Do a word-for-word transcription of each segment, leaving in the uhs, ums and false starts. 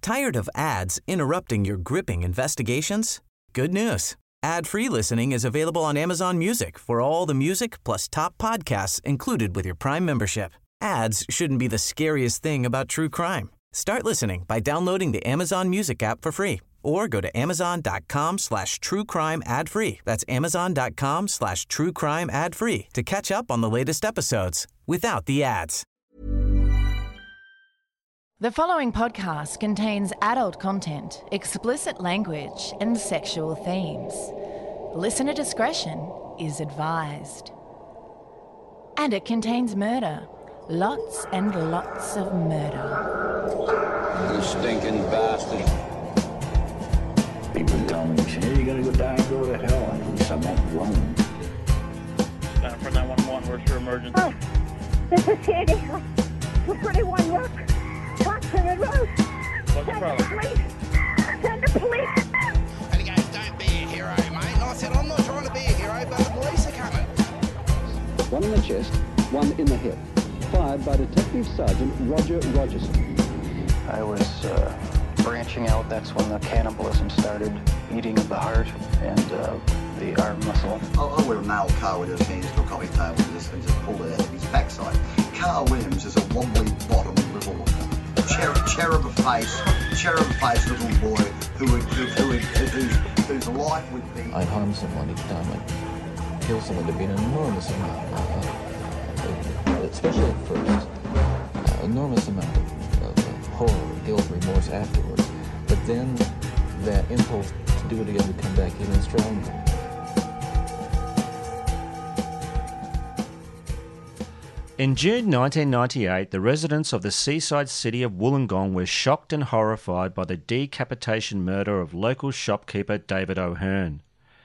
Tired of ads interrupting your gripping investigations? Good news. Ad-free listening is available on Amazon Music for all the music plus top podcasts included with your Prime membership. Ads shouldn't be the scariest thing about true crime. Start listening by downloading the Amazon Music app for free or go to amazon.com slash true crime ad free. That's amazon.com slash true crime ad free to catch up on the latest episodes without the ads. The following podcast contains adult content, explicit language, and sexual themes. Listener discretion is advised. And it contains murder. Lots and lots of murder. You stinking bastard. People tell me, hey, you're gonna go die and go to hell. And at least I'm not alone. Uh, for nine one one, where's your emergency? Oh, this is Sandy. two thirty-one Rock. Washington Road. What's the problem? Police. Send the police. And he goes, don't be a hero, mate. And I said, I'm not trying to be a hero, but the police are coming. One in the chest, one in the hip. Fired by Detective Sergeant Roger Rogerson. I was uh, branching out. That's when the cannibalism started, eating of the heart and uh, the arm muscle. I, I would have nailed Carl with his hands to a coffee table and just, and just pulled it out of his backside. Carl Williams is a wobbly bottom little cherub, cherub face, cherub face little boy who would, who, who would, whose, whose life would be. I'd harm someone each time I'd kill someone. There'd be an enormous amount, uh, especially at first, uh, enormous amount of, of uh, horror, guilt, remorse afterwards. But then that impulse to do it again would come back even stronger. In June nineteen ninety-eight, the residents of the seaside city of Wollongong were shocked and horrified by the decapitation murder of local shopkeeper David O'Hearn.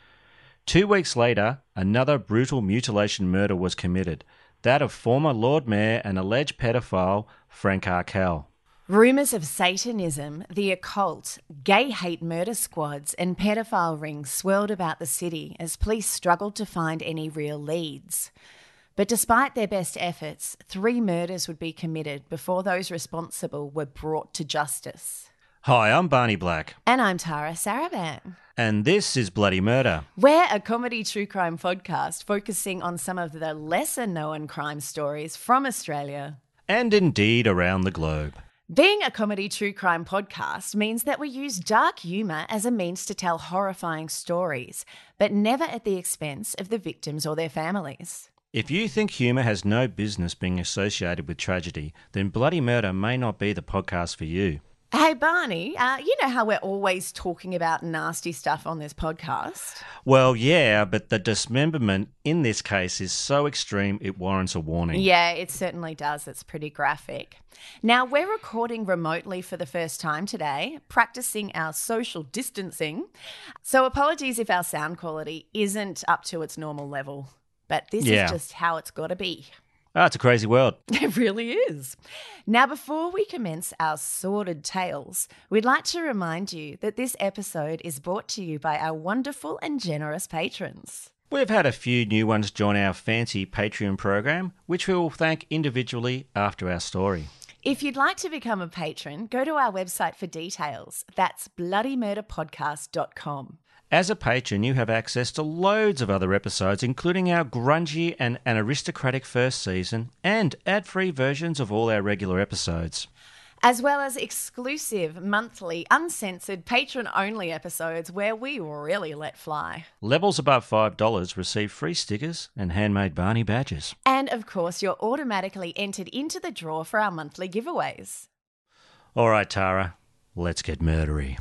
Two weeks later, another brutal mutilation murder was committed, that of former Lord Mayor and alleged pedophile Frank Arkell. Rumours of Satanism, the occult, gay hate murder squads and pedophile rings swirled about the city as police struggled to find any real leads. But despite their best efforts, three murders would be committed before those responsible were brought to justice. Hi, I'm Barney Black. And I'm Tara Saraban. And this is Bloody Murder. We're a comedy true crime podcast focusing on some of the lesser-known crime stories from Australia. And indeed around the globe. Being a comedy true crime podcast means that we use dark humour as a means to tell horrifying stories, but never at the expense of the victims or their families. If you think humour has no business being associated with tragedy, then Bloody Murder may not be the podcast for you. Hey, Barney, uh, you know how we're always talking about nasty stuff on this podcast? Well, yeah, but the dismemberment in this case is so extreme it warrants a warning. Yeah, it certainly does. It's pretty graphic. Now, we're recording remotely for the first time today, practicing our social distancing. So apologies if our sound quality isn't up to its normal level. But this yeah. is just how it's got to be. Ah, it's a crazy world. It really is. Now, before we commence our sordid tales, we'd like to remind you that this episode is brought to you by our wonderful and generous patrons. We've had a few new ones join our fancy Patreon program, which we will thank individually after our story. If you'd like to become a patron, go to our website for details. That's bloody murder podcast dot com. As a patron, you have access to loads of other episodes, including our grungy and an aristocratic first season and ad-free versions of all our regular episodes. As well as exclusive, monthly, uncensored, patron-only episodes where we really let fly. Levels above five dollars receive free stickers and handmade Barney badges. And, of course, you're automatically entered into the draw for our monthly giveaways. All right, Tara, let's get murdery.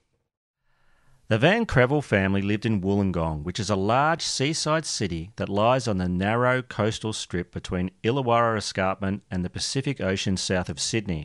The Van Crevel family lived in Wollongong, which is a large seaside city that lies on the narrow coastal strip between Illawarra Escarpment and the Pacific Ocean south of Sydney.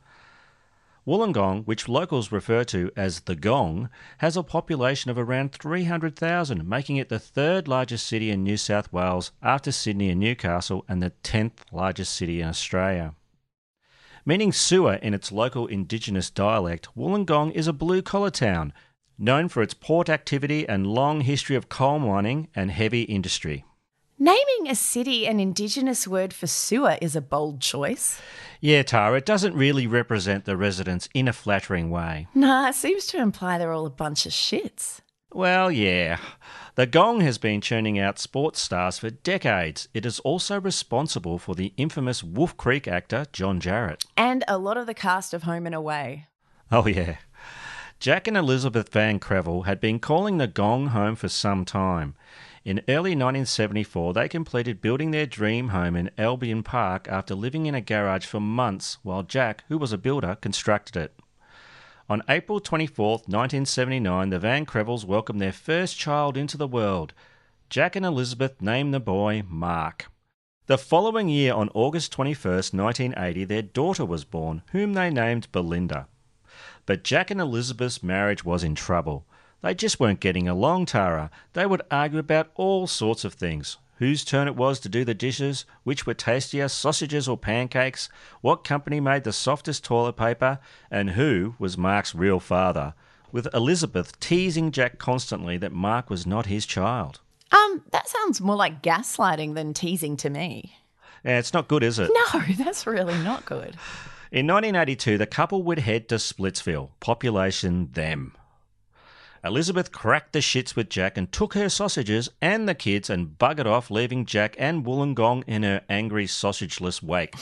Wollongong, which locals refer to as the Gong, has a population of around three hundred thousand, making it the third largest city in New South Wales after Sydney and Newcastle and the tenth largest city in Australia. Meaning sewer in its local Indigenous dialect, Wollongong is a blue-collar town, known for its port activity and long history of coal mining and heavy industry. Naming a city an Indigenous word for sewer is a bold choice. Yeah, Tara, it doesn't really represent the residents in a flattering way. Nah, it seems to imply they're all a bunch of shits. Well, yeah. The Gong has been churning out sports stars for decades. It is also responsible for the infamous Wolf Creek actor John Jarratt. And a lot of the cast of Home and Away. Oh, yeah. Jack and Elizabeth Van Crevel had been calling the Gong home for some time. In early nineteen seventy-four, they completed building their dream home in Albion Park after living in a garage for months while Jack, who was a builder, constructed it. On April twenty-fourth, nineteen seventy-nine, the Van Crevels welcomed their first child into the world. Jack and Elizabeth named the boy Mark. The following year, on August twenty-first, nineteen eighty, their daughter was born, whom they named Belinda. But Jack and Elizabeth's marriage was in trouble. They just weren't getting along, Tara. They would argue about all sorts of things. Whose turn it was to do the dishes, which were tastier, sausages or pancakes, what company made the softest toilet paper, and who was Mark's real father, with Elizabeth teasing Jack constantly that Mark was not his child. Um, that sounds more like gaslighting than teasing to me. Yeah, it's not good, is it? No, that's really not good. In nineteen eighty-two, the couple would head to Splitsville, population them. Elizabeth cracked the shits with Jack and took her sausages and the kids and buggered off, leaving Jack and Wollongong in her angry sausageless wake.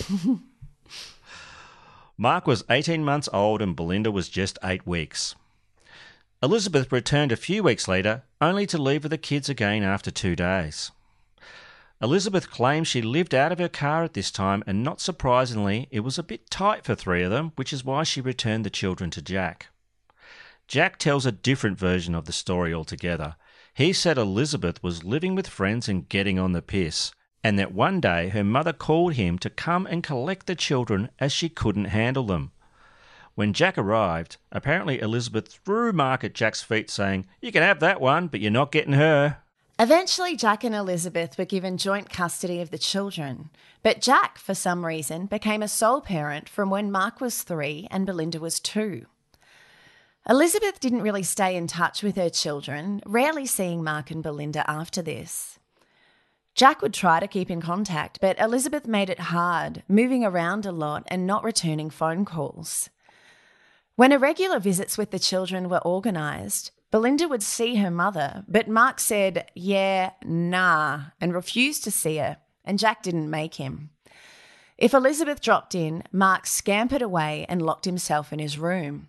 Mark was eighteen months old and Belinda was just eight weeks. Elizabeth returned a few weeks later, only to leave with the kids again after two days. Elizabeth claims she lived out of her car at this time, and not surprisingly, it was a bit tight for three of them, which is why she returned the children to Jack. Jack tells a different version of the story altogether. He said Elizabeth was living with friends and getting on the piss, and that one day her mother called him to come and collect the children as she couldn't handle them. When Jack arrived, apparently Elizabeth threw Mark at Jack's feet saying, "You can have that one, but you're not getting her." Eventually, Jack and Elizabeth were given joint custody of the children, but Jack, for some reason, became a sole parent from when Mark was three and Belinda was two. Elizabeth didn't really stay in touch with her children, rarely seeing Mark and Belinda after this. Jack would try to keep in contact, but Elizabeth made it hard, moving around a lot and not returning phone calls. When irregular visits with the children were organised, Belinda would see her mother, but Mark said, yeah, nah, and refused to see her, and Jack didn't make him. If Elizabeth dropped in, Mark scampered away and locked himself in his room.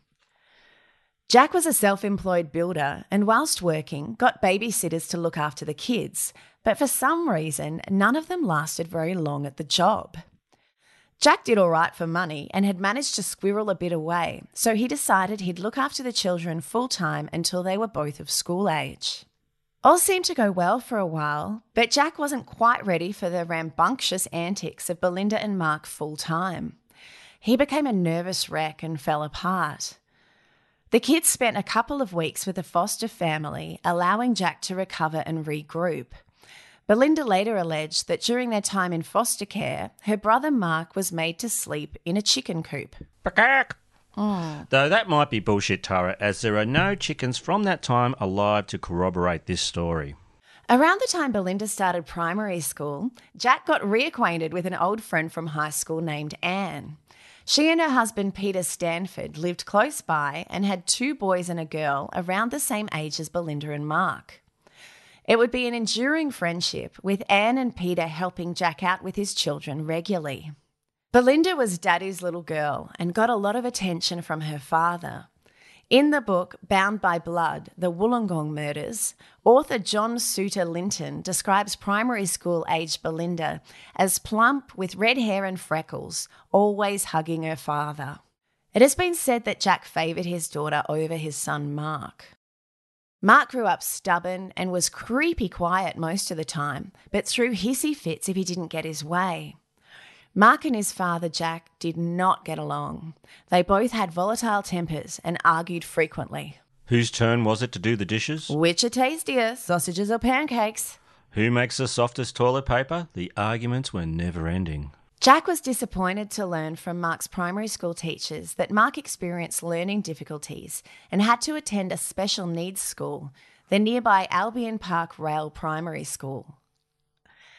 Jack was a self-employed builder and whilst working, got babysitters to look after the kids, but for some reason, none of them lasted very long at the job. Jack did all right for money and had managed to squirrel a bit away, so he decided he'd look after the children full-time until they were both of school age. All seemed to go well for a while, but Jack wasn't quite ready for the rambunctious antics of Belinda and Mark full-time. He became a nervous wreck and fell apart. The kids spent a couple of weeks with a foster family, allowing Jack to recover and regroup. Belinda later alleged that during their time in foster care, her brother Mark was made to sleep in a chicken coop. Mm. Though that might be bullshit, Tara, as there are no chickens from that time alive to corroborate this story. Around the time Belinda started primary school, Jack got reacquainted with an old friend from high school named Anne. She and her husband Peter Stanford lived close by and had two boys and a girl around the same age as Belinda and Mark. It would be an enduring friendship, with Anne and Peter helping Jack out with his children regularly. Belinda was Daddy's little girl and got a lot of attention from her father. In the book Bound by Blood, The Wollongong Murders, author John Suter Linton describes primary school-aged Belinda as plump with red hair and freckles, always hugging her father. It has been said that Jack favoured his daughter over his son Mark. Mark grew up stubborn and was creepy quiet most of the time, but threw hissy fits if he didn't get his way. Mark and his father, Jack, did not get along. They both had volatile tempers and argued frequently. Whose turn was it to do the dishes? Which are tastier, sausages or pancakes? Who makes the softest toilet paper? The arguments were never ending. Jack was disappointed to learn from Mark's primary school teachers that Mark experienced learning difficulties and had to attend a special needs school, the nearby Albion Park Rail Primary School.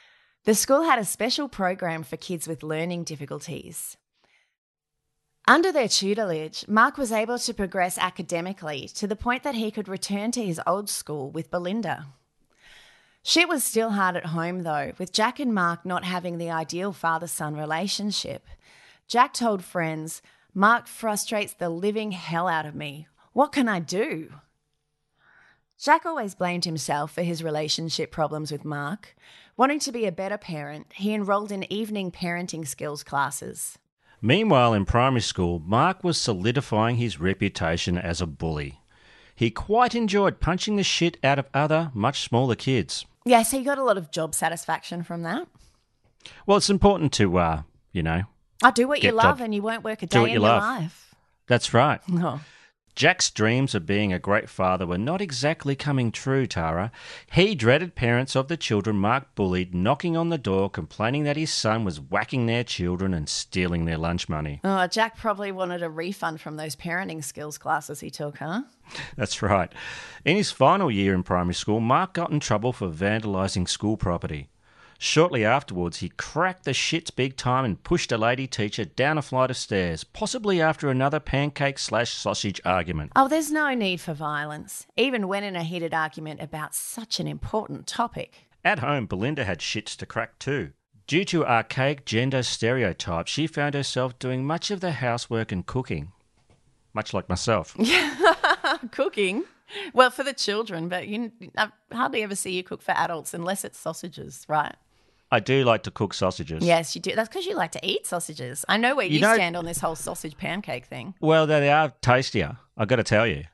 The school had a special program for kids with learning difficulties. Under their tutelage, Mark was able to progress academically to the point that he could return to his old school with Belinda. Shit was still hard at home though, with Jack and Mark not having the ideal father-son relationship. Jack told friends, "Mark frustrates the living hell out of me. What can I do?" Jack always blamed himself for his relationship problems with Mark. Wanting to be a better parent, he enrolled in evening parenting skills classes. Meanwhile, in primary school, Mark was solidifying his reputation as a bully. He quite enjoyed punching the shit out of other, much smaller kids. Yes, he got a lot of job satisfaction from that. Well, it's important to, uh, you know... I do what you love job. and you won't work a Do day what in you your love. life. That's right. Oh. Jack's dreams of being a great father were not exactly coming true, Tara. He dreaded parents of the children Mark bullied knocking on the door complaining that his son was whacking their children and stealing their lunch money. Oh, Jack probably wanted a refund from those parenting skills classes he took, huh? That's right. In his final year in primary school, Mark got in trouble for vandalising school property. Shortly afterwards, he cracked the shits big time and pushed a lady teacher down a flight of stairs, possibly after another pancake slash sausage argument. Oh, there's no need for violence, even when in a heated argument about such an important topic. At home, Belinda had shits to crack too. Due to archaic gender stereotypes, she found herself doing much of the housework and cooking. Much like myself. Cooking? Well, for the children, but you, I hardly ever see you cook for adults unless it's sausages, right? I do like to cook sausages. Yes, you do. That's because you like to eat sausages. I know where you, You know- stand on this whole sausage pancake thing. Well, they are tastier, I've got to tell you.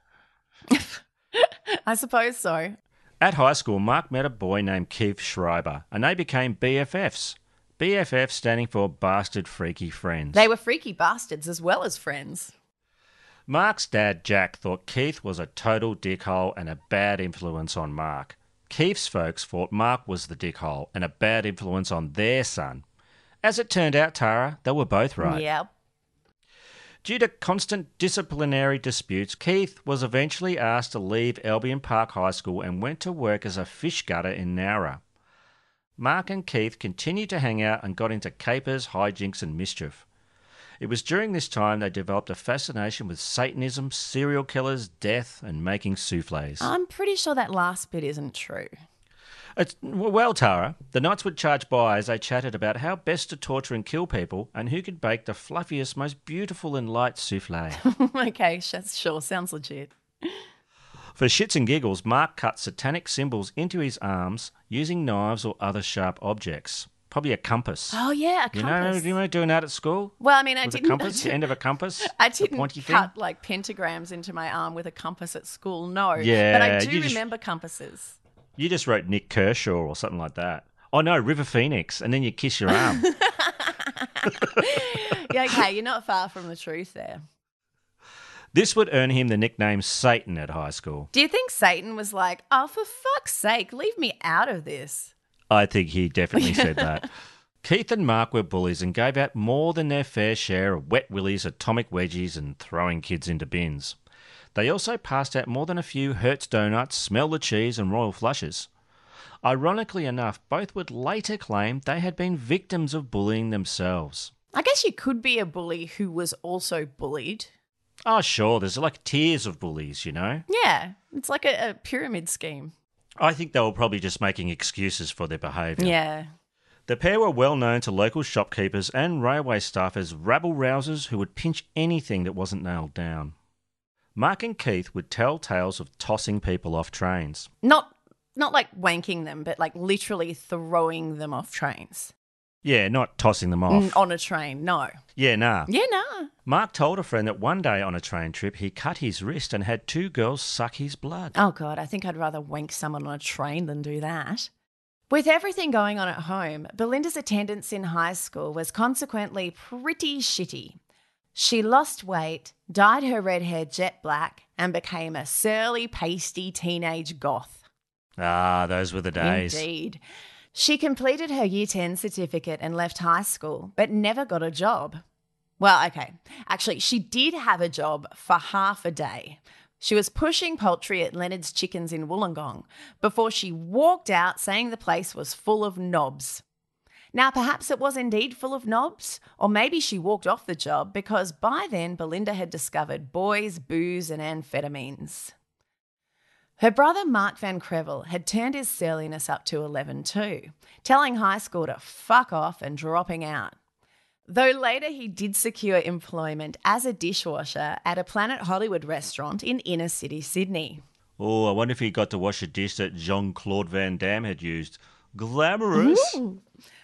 I suppose so. At high school, Mark met a boy named Keith Schreiber, and they became B F Fs. B F F standing for Bastard Freaky Friends. They were freaky bastards as well as friends. Mark's dad, Jack, thought Keith was a total dickhole and a bad influence on Mark. Keith's folks thought Mark was the dickhole and a bad influence on their son. As it turned out, Tara, they were both right. Yep. Due to constant disciplinary disputes, Keith was eventually asked to leave Albion Park High School and went to work as a fish gutter in Nowra. Mark and Keith continued to hang out and got into capers, hijinks and mischief. It was during this time they developed a fascination with Satanism, serial killers, death, and making souffles. I'm pretty sure that last bit isn't true. It's, well, Tara, the nights would charge by as they chatted about how best to torture and kill people and who could bake the fluffiest, most beautiful and light souffle. Okay, sh- sure, sounds legit. For shits and giggles, Mark cut satanic symbols into his arms using knives or other sharp objects. Probably a compass. Oh, yeah, a You know, compass. do you remember doing that at school? Well, I mean, I With didn't... a compass, the end of a compass? I the didn't pointy cut, thing? like, pentagrams into my arm with a compass at school, no. Yeah, But I do you just- remember compasses. You just wrote Nick Kershaw or something like that. Oh, no, River Phoenix, and then you kiss your arm. Yeah, okay, you're not far from the truth there. This would earn him the nickname Satan at high school. Do you think Satan was like, oh, for fuck's sake, leave me out of this? I think he definitely said that. Keith and Mark were bullies and gave out more than their fair share of wet willies, atomic wedgies and throwing kids into bins. They also passed out more than a few Hertz donuts, Smell the Cheese and Royal Flushes. Ironically enough, both would later claim they had been victims of bullying themselves. I guess you could be a bully who was also bullied. Oh, sure, there's like tiers of bullies, you know? Yeah, it's like a, a pyramid scheme. I think they were probably just making excuses for their behaviour. Yeah. The pair were well known to local shopkeepers and railway staff as rabble-rousers who would pinch anything that wasn't nailed down. Mark and Keith would tell tales of tossing people off trains. Not not like wanking them, but like literally throwing them off trains. Yeah, not tossing them off. Mm, on a train, no. Yeah, nah. Yeah, nah. Mark told a friend that one day on a train trip he cut his wrist and had two girls suck his blood. Oh, God, I think I'd rather wank someone on a train than do that. With everything going on at home, Belinda's attendance in high school was consequently pretty shitty. She lost weight, dyed her red hair jet black, and became a surly, pasty teenage goth. Ah, those were the days. Indeed. She completed her Year ten certificate and left high school, but never got a job. Well, okay. Actually, she did have a job for half a day. She was pushing poultry at Leonard's Chickens in Wollongong before she walked out saying the place was full of knobs. Now, perhaps it was indeed full of knobs, or maybe she walked off the job because by then Belinda had discovered boys, booze and amphetamines. Her brother Mark Van Crevel had turned his surliness up to eleven too, telling high school to fuck off and dropping out. Though later he did secure employment as a dishwasher at a Planet Hollywood restaurant in inner city Sydney. Oh, I wonder if he got to wash a dish that Jean-Claude Van Damme had used. Glamorous. Ooh.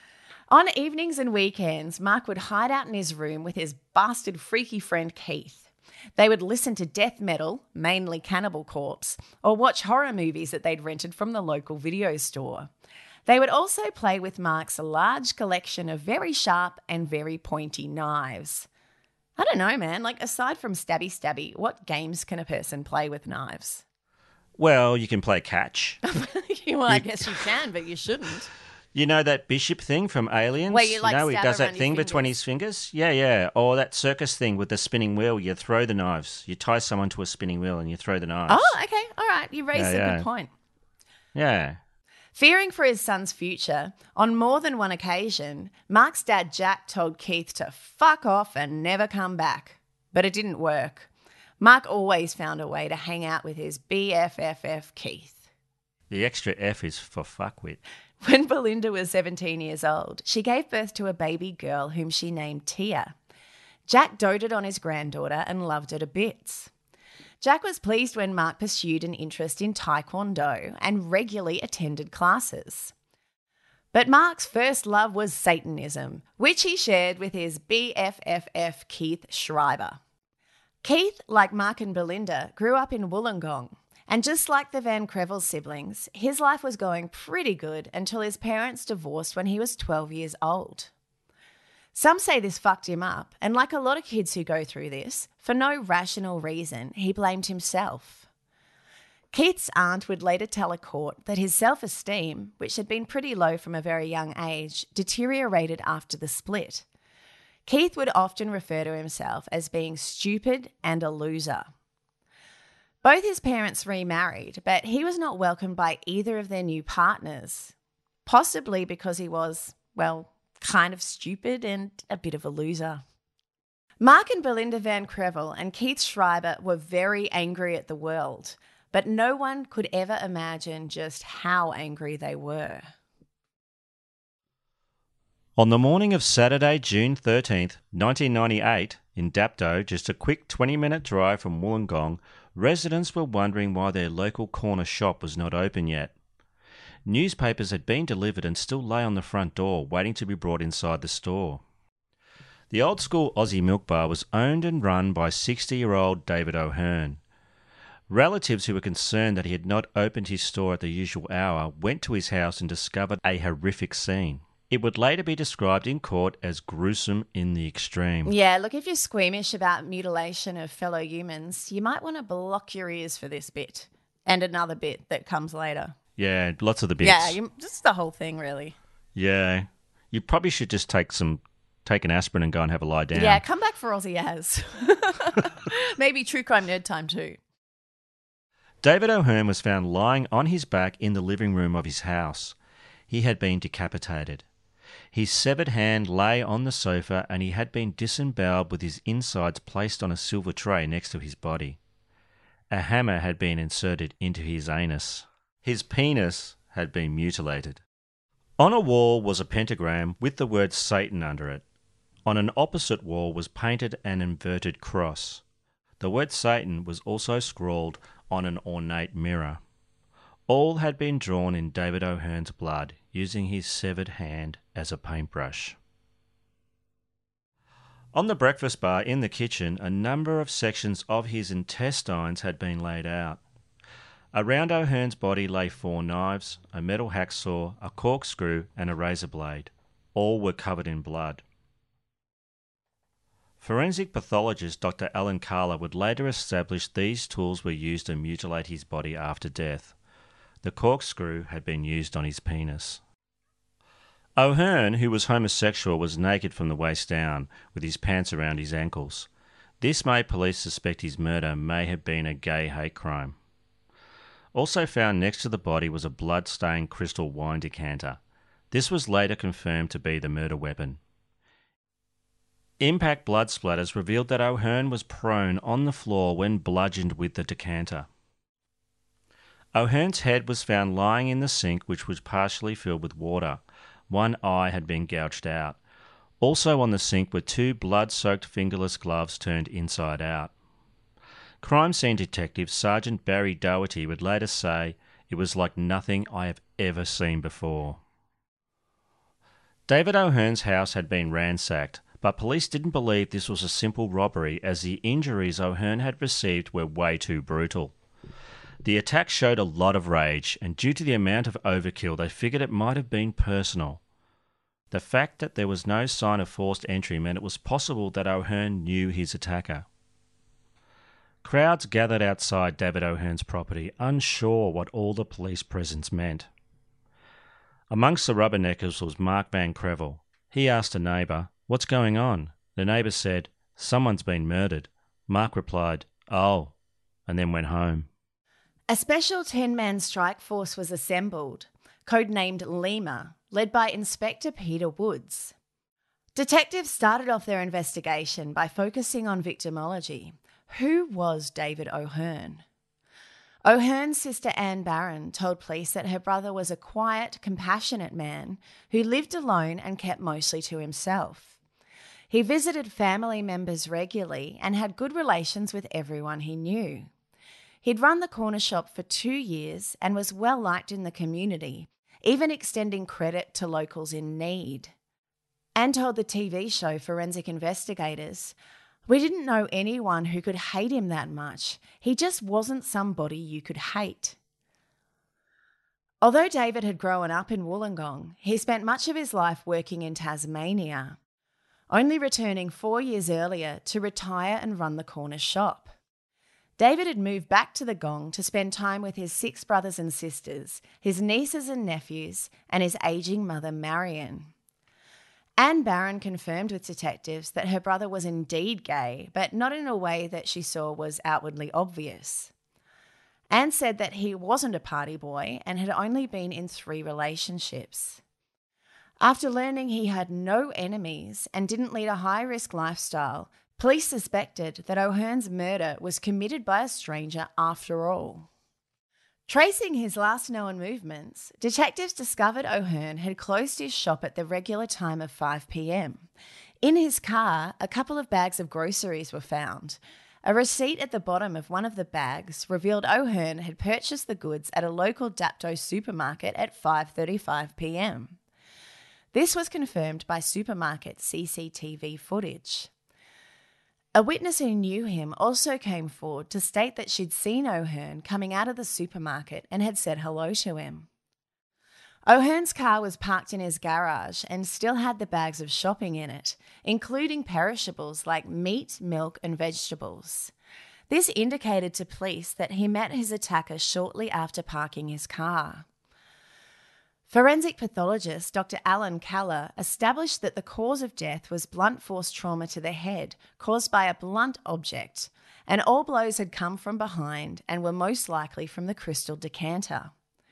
On evenings and weekends, Mark would hide out in his room with his bastard freaky friend Keith. They would listen to death metal, mainly Cannibal Corpse, or watch horror movies that they'd rented from the local video store. They would also play with Mark's large collection of very sharp and very pointy knives. I don't know, man. Like, aside from stabby stabby, what games can a person play with knives? Well, you can play catch. Well, I guess you can, but you shouldn't. You know that bishop thing from Aliens? Where you, like, know, he stab does around that thing his between his fingers? Yeah, yeah. Or that circus thing with the spinning wheel. You throw the knives. You tie someone to a spinning wheel and you throw the knives. Oh, okay. All right. You raised Yeah, a yeah. good point. Yeah. Fearing for his son's future, on more than one occasion, Mark's dad Jack told Keith to fuck off and never come back. But it didn't work. Mark always found a way to hang out with his B F F F Keith. The extra F is for fuckwit. When Belinda was seventeen years old, she gave birth to a baby girl whom she named Tia. Jack doted on his granddaughter and loved her to bits. Jack was pleased when Mark pursued an interest in Taekwondo and regularly attended classes. But Mark's first love was Satanism, which he shared with his B F F F Keith Schreiber. Keith, like Mark and Belinda, grew up in Wollongong. And just like the Van Crevel siblings, his life was going pretty good until his parents divorced when he was twelve years old. Some say this fucked him up, and like a lot of kids who go through this, for no rational reason, he blamed himself. Keith's aunt would later tell a court that his self-esteem, which had been pretty low from a very young age, deteriorated after the split. Keith would often refer to himself as being stupid and a loser. Both his parents remarried, but he was not welcomed by either of their new partners, possibly because he was, well, kind of stupid and a bit of a loser. Mark and Belinda Van Crevel and Keith Schreiber were very angry at the world, but no one could ever imagine just how angry they were. On the morning of Saturday, June thirteenth, nineteen ninety-eight, in Dapto, just a quick twenty-minute drive from Wollongong, residents were wondering why their local corner shop was not open yet. Newspapers had been delivered and still lay on the front door, waiting to be brought inside the store. The old-school Aussie Milk Bar was owned and run by sixty-year-old David O'Hearn. Relatives who were concerned that he had not opened his store at the usual hour went to his house and discovered a horrific scene. It would later be described in court as gruesome in the extreme. Yeah, look, if you're squeamish about mutilation of fellow humans, you might want to block your ears for this bit and another bit that comes later. Yeah, lots of the bits. Yeah, you, just the whole thing, really. Yeah. You probably should just take some, take an aspirin and go and have a lie down. Yeah, come back for Aussie Az. Maybe True Crime Nerd Time too. David O'Hearn was found lying on his back in the living room of his house. He had been decapitated. His severed hand lay on the sofa and he had been disemboweled with his insides placed on a silver tray next to his body. A hammer had been inserted into his anus. His penis had been mutilated. On a wall was a pentagram with the word Satan under it. On an opposite wall was painted an inverted cross. The word Satan was also scrawled on an ornate mirror. All had been drawn in David O'Hearn's blood, using his severed hand as a paintbrush. On the breakfast bar in the kitchen, a number of sections of his intestines had been laid out. Around O'Hearn's body lay four knives, a metal hacksaw, a corkscrew and a razor blade. All were covered in blood. Forensic pathologist Doctor Alan Carla would later establish these tools were used to mutilate his body after death. The corkscrew had been used on his penis. O'Hearn, who was homosexual, was naked from the waist down, with his pants around his ankles. This made police suspect his murder may have been a gay hate crime. Also found next to the body was a blood-stained crystal wine decanter. This was later confirmed to be the murder weapon. Impact blood splatters revealed that O'Hearn was prone on the floor when bludgeoned with the decanter. O'Hearn's head was found lying in the sink, which was partially filled with water. One eye had been gouged out. Also on the sink were two blood-soaked fingerless gloves turned inside out. Crime scene detective Sergeant Barry Doherty would later say, "It was like nothing I have ever seen before." David O'Hearn's house had been ransacked, but police didn't believe this was a simple robbery as the injuries O'Hearn had received were way too brutal. The attack showed a lot of rage, and due to the amount of overkill, they figured it might have been personal. The fact that there was no sign of forced entry meant it was possible that O'Hearn knew his attacker. Crowds gathered outside David O'Hearn's property, unsure what all the police presence meant. Amongst the rubberneckers was Mark Van Crevel. He asked a neighbour, "What's going on?" The neighbour said, "Someone's been murdered." Mark replied, "Oh," and then went home. A special ten-man strike force was assembled, codenamed Lima, led by Inspector Peter Woods. Detectives started off their investigation by focusing on victimology. Who was David O'Hearn? O'Hearn's sister Anne Barron told police that her brother was a quiet, compassionate man who lived alone and kept mostly to himself. He visited family members regularly and had good relations with everyone he knew. He'd run the corner shop for two years and was well liked in the community, even extending credit to locals in need. Anne told the T V show Forensic Investigators, "We didn't know anyone who could hate him that much. He just wasn't somebody you could hate." Although David had grown up in Wollongong, he spent much of his life working in Tasmania, only returning four years earlier to retire and run the corner shop. David had moved back to the Gong to spend time with his six brothers and sisters, his nieces and nephews, and his ageing mother, Marion. Anne Barron confirmed with detectives that her brother was indeed gay, but not in a way that she saw was outwardly obvious. Anne said that he wasn't a party boy and had only been in three relationships. After learning he had no enemies and didn't lead a high-risk lifestyle, police suspected that O'Hearn's murder was committed by a stranger after all. Tracing his last known movements, detectives discovered O'Hearn had closed his shop at the regular time of five p.m. In his car, a couple of bags of groceries were found. A receipt at the bottom of one of the bags revealed O'Hearn had purchased the goods at a local Dapto supermarket at five thirty-five p.m. This was confirmed by supermarket C C T V footage. A witness who knew him also came forward to state that she'd seen O'Hearn coming out of the supermarket and had said hello to him. O'Hearn's car was parked in his garage and still had the bags of shopping in it, including perishables like meat, milk and vegetables. This indicated to police that he met his attacker shortly after parking his car. Forensic pathologist Doctor Alan Kaller established that the cause of death was blunt force trauma to the head caused by a blunt object, and all blows had come from behind and were most likely from the crystal decanter.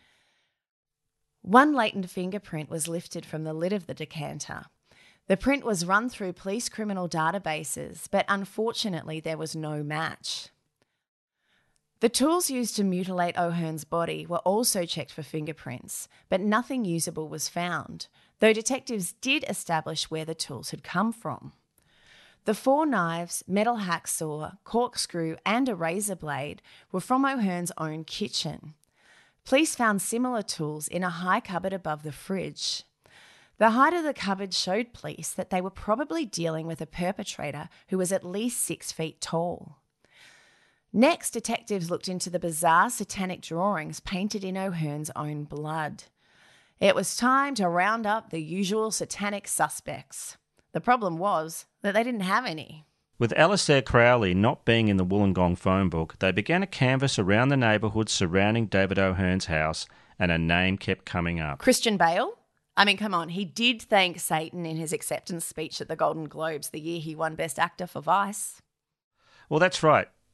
One latent fingerprint was lifted from the lid of the decanter. The print was run through police criminal databases, but unfortunately there was no match. The tools used to mutilate O'Hearn's body were also checked for fingerprints, but nothing usable was found, though detectives did establish where the tools had come from. The four knives, metal hacksaw, corkscrew and a razor blade were from O'Hearn's own kitchen. Police found similar tools in a high cupboard above the fridge. The height of the cupboard showed police that they were probably dealing with a perpetrator who was at least six feet tall. Next, detectives looked into the bizarre satanic drawings painted in O'Hearn's own blood. It was time to round up the usual satanic suspects. The problem was that they didn't have any. With Alistair Crowley not being in the Wollongong phone book, they began a canvass around the neighbourhood surrounding David O'Hearn's house, and a name kept coming up. Christian Bale? I mean, come on, he did thank Satan in his acceptance speech at the Golden Globes the year he won Best Actor for Vice. Well, that's right.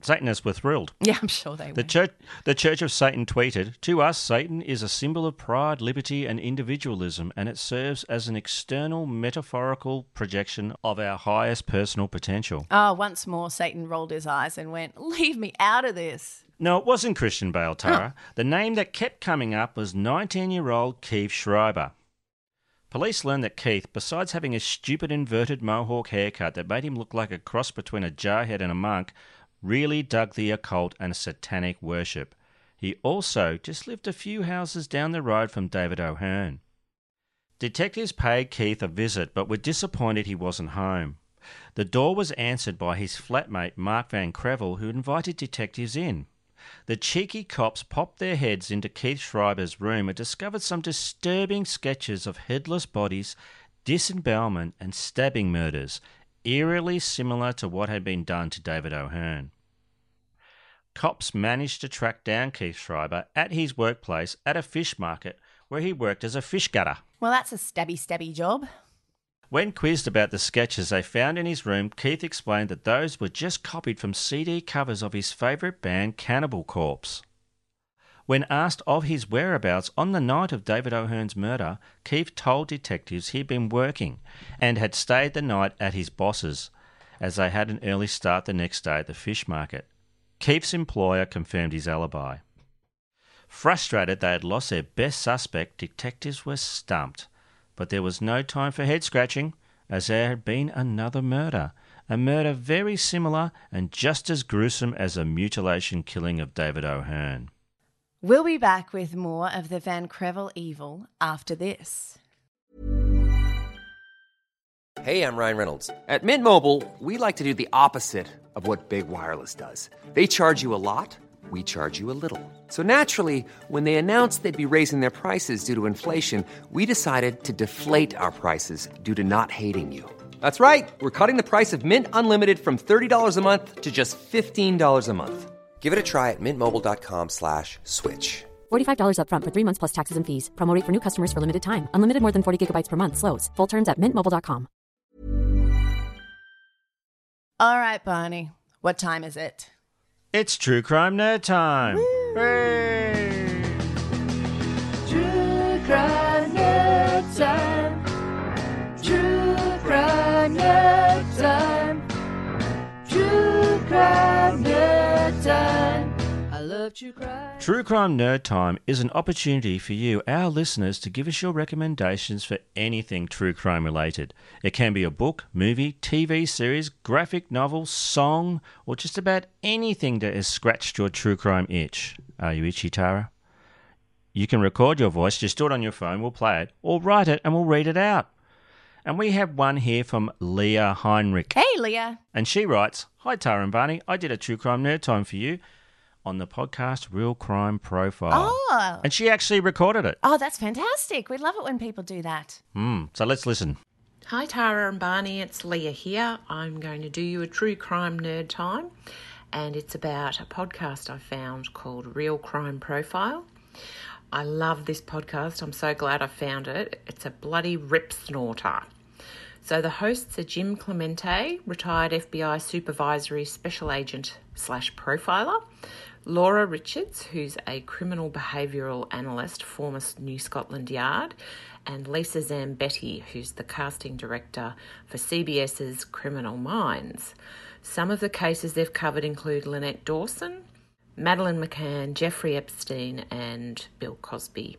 Satanists were thrilled. Yeah, I'm sure they the were. Church, the Church of Satan tweeted, "To us, Satan is a symbol of pride, liberty and individualism, and it serves as an external metaphorical projection of our highest personal potential." Oh, once more, Satan rolled his eyes and went, "Leave me out of this." No, it wasn't Christian Bale, Tara. Oh. The name that kept coming up was nineteen-year-old Keith Schreiber. Police learned that Keith, besides having a stupid inverted mohawk haircut that made him look like a cross between a jarhead and a monk, really dug the occult and satanic worship. He also just lived a few houses down the road from David O'Hearn. Detectives paid Keith a visit, but were disappointed he wasn't home. The door was answered by his flatmate Mark Van Crevel, who invited detectives in. The cheeky cops popped their heads into Keith Schreiber's room and discovered some disturbing sketches of headless bodies, disembowelment and stabbing murders, eerily similar to what had been done to David O'Hearn. Cops managed to track down Keith Schreiber at his workplace at a fish market where he worked as a fish gutter. Well, that's a stabby-stabby job. When quizzed about the sketches they found in his room, Keith explained that those were just copied from C D covers of his favourite band, Cannibal Corpse. When asked of his whereabouts on the night of David O'Hearn's murder, Keith told detectives he'd been working and had stayed the night at his boss's, as they had an early start the next day at the fish market. Keith's employer confirmed his alibi. Frustrated they had lost their best suspect, detectives were stumped. But there was no time for head-scratching, as there had been another murder, a murder very similar and just as gruesome as the mutilation killing of David O'Hearn. We'll be back with more of the Van Crevel evil after this. Hey, I'm Ryan Reynolds. At Mint Mobile, we like to do the opposite of what Big Wireless does. They charge you a lot, we charge you a little. So naturally, when they announced they'd be raising their prices due to inflation, we decided to deflate our prices due to not hating you. That's right. We're cutting the price of Mint Unlimited from thirty dollars a month to just fifteen dollars a month. Give it a try at mintmobile.com slash switch. forty-five dollars up front for three months plus taxes and fees. Promo rate for new customers for limited time. Unlimited more than forty gigabytes per month. Slows full terms at mint mobile dot com. All right, Barney. What time is it? It's True Crime Nerd Time. Hooray! True Crime Nerd Time. True Crime Nerd Time. True Crime Nerd Time. I love True Crime. True Crime Nerd Time is an opportunity for you, our listeners, to give us your recommendations for anything true crime related. It can be a book, movie, T V series, graphic novel, song, or just about anything that has scratched your true crime itch. Are you itchy, Tara? You can record your voice, just do it on your phone, we'll play it, or write it and we'll read it out. And we have one here from Leah Heinrich. Hey, Leah. And she writes, "Hi, Tara and Barney. I did a True Crime Nerd Time for you on the podcast Real Crime Profile." Oh. And she actually recorded it. Oh, that's fantastic. We love it when people do that. Mm, so let's listen. Hi, Tara and Barney. It's Leah here. I'm going to do you a True Crime Nerd Time. And it's about a podcast I found called Real Crime Profile. I love this podcast. I'm so glad I found it. It's a bloody rip snorter. So the hosts are Jim Clemente, retired F B I supervisory special agent slash profiler, Laura Richards, who's a criminal behavioural analyst, former New Scotland Yard, and Lisa Zambetti, who's the casting director for CBS's Criminal Minds. Some of the cases they've covered include Lynette Dawson, Madeleine McCann, Jeffrey Epstein, and Bill Cosby.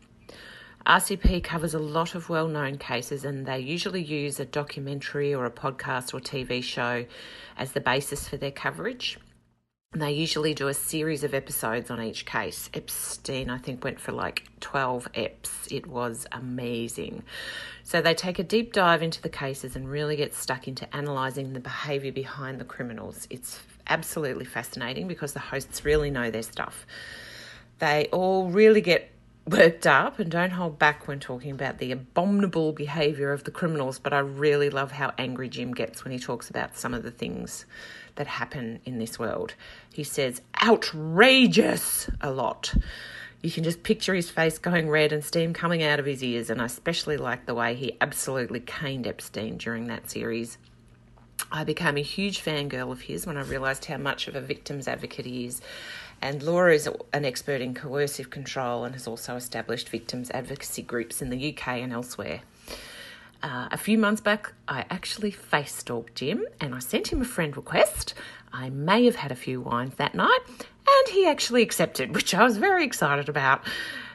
R C P covers a lot of well-known cases, and they usually use a documentary or a podcast or T V show as the basis for their coverage. And they usually do a series of episodes on each case. Epstein, I think, went for like twelve eps. It was amazing. So they take a deep dive into the cases and really get stuck into analysing the behaviour behind the criminals. It's absolutely fascinating because the hosts really know their stuff. They all really get worked up and don't hold back when talking about the abominable behaviour of the criminals, but I really love how angry Jim gets when he talks about some of the things that happen in this world. He says outrageous a lot. You can just picture his face going red and steam coming out of his ears, and I especially like the way he absolutely caned Epstein during that series. I became a huge fangirl of his when I realised how much of a victim's advocate he is. And Laura is an expert in coercive control and has also established victims' advocacy groups in the U K and elsewhere. Uh, a few months back, I actually face-stalked Jim and I sent him a friend request. I may have had a few wines that night and he actually accepted, which I was very excited about.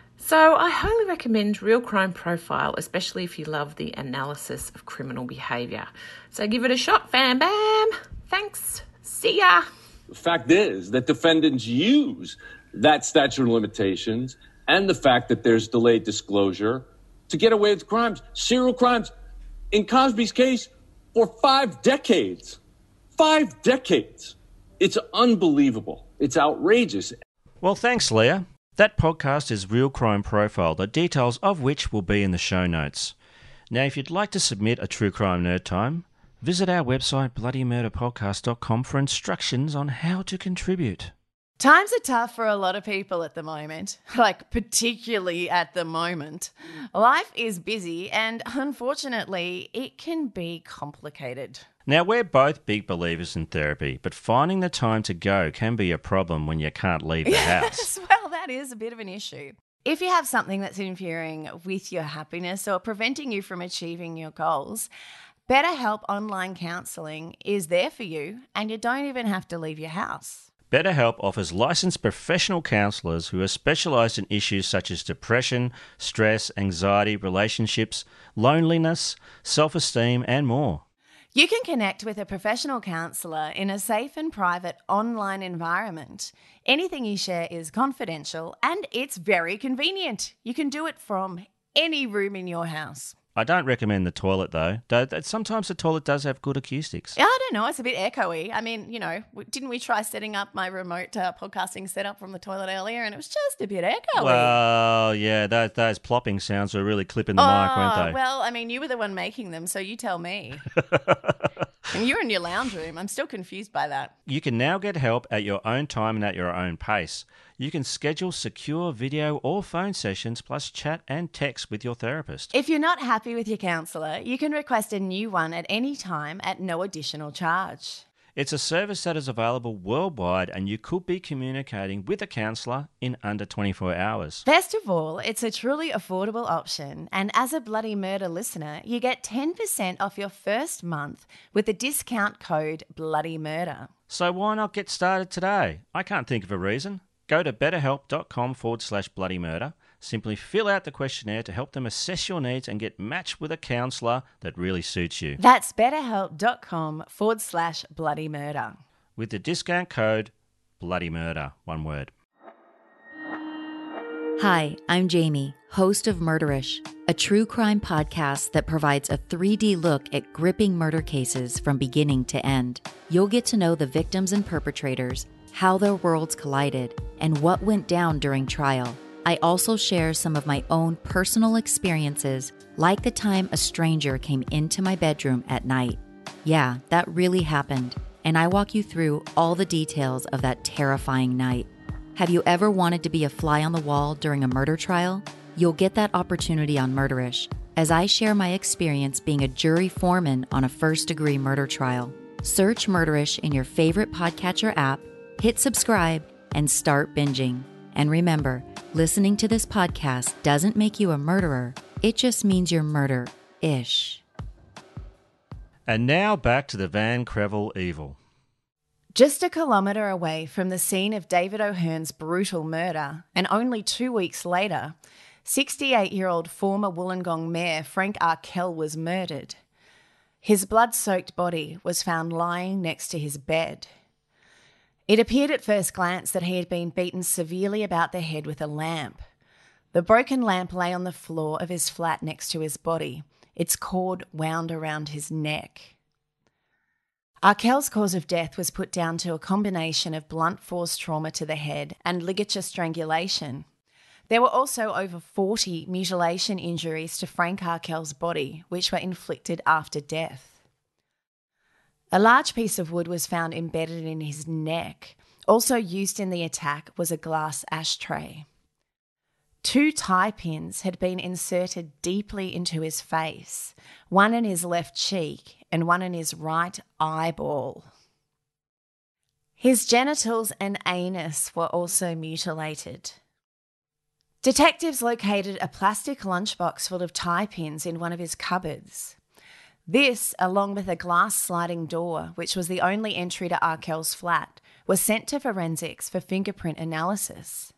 So I highly recommend Real Crime Profile, especially if you love the analysis of criminal behaviour. So give it a shot, fam bam. Thanks. See ya. The fact is that defendants use that statute of limitations and the fact that there's delayed disclosure to get away with crimes, serial crimes. In Cosby's case, for five decades. Five decades. It's unbelievable. It's outrageous. Well, thanks, Leah. That podcast is Real Crime Profile, the details of which will be in the show notes. Now, if you'd like to submit a True Crime Nerd Time, visit our website, bloody murder podcast dot com, for instructions on how to contribute. Times are tough for a lot of people at the moment, like particularly at the moment. Life is busy and unfortunately it can be complicated. Now, we're both big believers in therapy, but finding the time to go can be a problem when you can't leave the house. Yes, well, that is a bit of an issue. If you have something that's interfering with your happiness or preventing you from achieving your goals, BetterHelp Online Counselling is there for you and you don't even have to leave your house. BetterHelp offers licensed professional counsellors who are specialised in issues such as depression, stress, anxiety, relationships, loneliness, self-esteem and more. You can connect with a professional counsellor in a safe and private online environment. Anything you share is confidential and it's very convenient. You can do it from any room in your house. I don't recommend the toilet, though. Sometimes the toilet does have good acoustics. Yeah, I don't know. It's a bit echoey. I mean, you know, didn't we try setting up my remote uh, podcasting setup from the toilet earlier and it was just a bit echoey? Well, yeah, those, those plopping sounds were really clipping the oh, mic, weren't they? Well, I mean, you were the one making them, so you tell me. And you're in your lounge room. I'm still confused by that. You can now get help at your own time and at your own pace. You can schedule secure video or phone sessions plus chat and text with your therapist. If you're not happy with your counsellor, you can request a new one at any time at no additional charge. It's a service that is available worldwide and you could be communicating with a counsellor in under twenty-four hours. Best of all, it's a truly affordable option, and as a Bloody Murder listener, you get ten percent off your first month with the discount code BLOODYMURDER. So why not get started today? I can't think of a reason. Go to betterhelp.com forward slash bloody murder. Simply fill out the questionnaire to help them assess your needs and get matched with a counsellor that really suits you. That's betterhelp.com forward slash bloody murder. With the discount code bloody murder, one word. Hi, I'm Jamie, host of Murderish, a true crime podcast that provides a three D look at gripping murder cases from beginning to end. You'll get to know the victims and perpetrators, how their worlds collided, and what went down during trial. I also share some of my own personal experiences, like the time a stranger came into my bedroom at night. Yeah, that really happened, and I walk you through all the details of that terrifying night. Have you ever wanted to be a fly on the wall during a murder trial? You'll get that opportunity on Murderish, as I share my experience being a jury foreman on a first-degree murder trial. Search Murderish in your favorite podcatcher app, hit subscribe, and start binging. And remember, listening to this podcast doesn't make you a murderer. It just means you're murder-ish. And now back to the Van Crevel evil. Just a kilometre away from the scene of David O'Hearn's brutal murder, and only two weeks later, sixty-eight-year-old former Wollongong Mayor Frank Arkell was murdered. His blood-soaked body was found lying next to his bed. It appeared at first glance that he had been beaten severely about the head with a lamp. The broken lamp lay on the floor of his flat next to his body, its cord wound around his neck. Arkell's cause of death was put down to a combination of blunt force trauma to the head and ligature strangulation. There were also over forty mutilation injuries to Frank Arkell's body, which were inflicted after death. A large piece of wood was found embedded in his neck. Also used in the attack was a glass ashtray. Two tie pins had been inserted deeply into his face, one in his left cheek and one in his right eyeball. His genitals and anus were also mutilated. Detectives located a plastic lunchbox full of tie pins in one of his cupboards. This, along with a glass sliding door, which was the only entry to Arkell's flat, was sent to forensics for fingerprint analysis.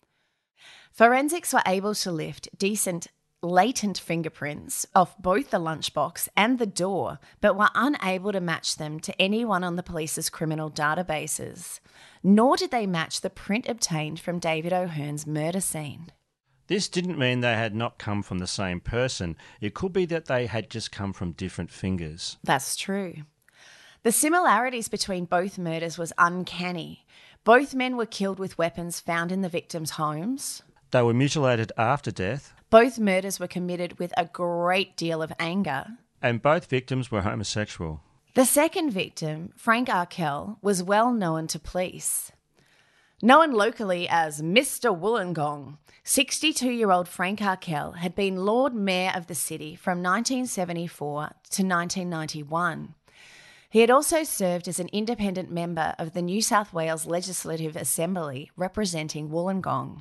Forensics were able to lift decent, latent fingerprints off both the lunchbox and the door, but were unable to match them to anyone on the police's criminal databases, nor did they match the print obtained from David O'Hearn's murder scene. This didn't mean they had not come from the same person. It could be that they had just come from different fingers. That's true. The similarities between both murders was uncanny. Both men were killed with weapons found in the victims' homes. They were mutilated after death. Both murders were committed with a great deal of anger. And both victims were homosexual. The second victim, Frank Arkell, was well known to police. Known locally as Mister Wollongong, sixty-two-year-old Frank Arkell had been Lord Mayor of the city from nineteen seventy-four to nineteen ninety-one. He had also served as an independent member of the New South Wales Legislative Assembly representing Wollongong.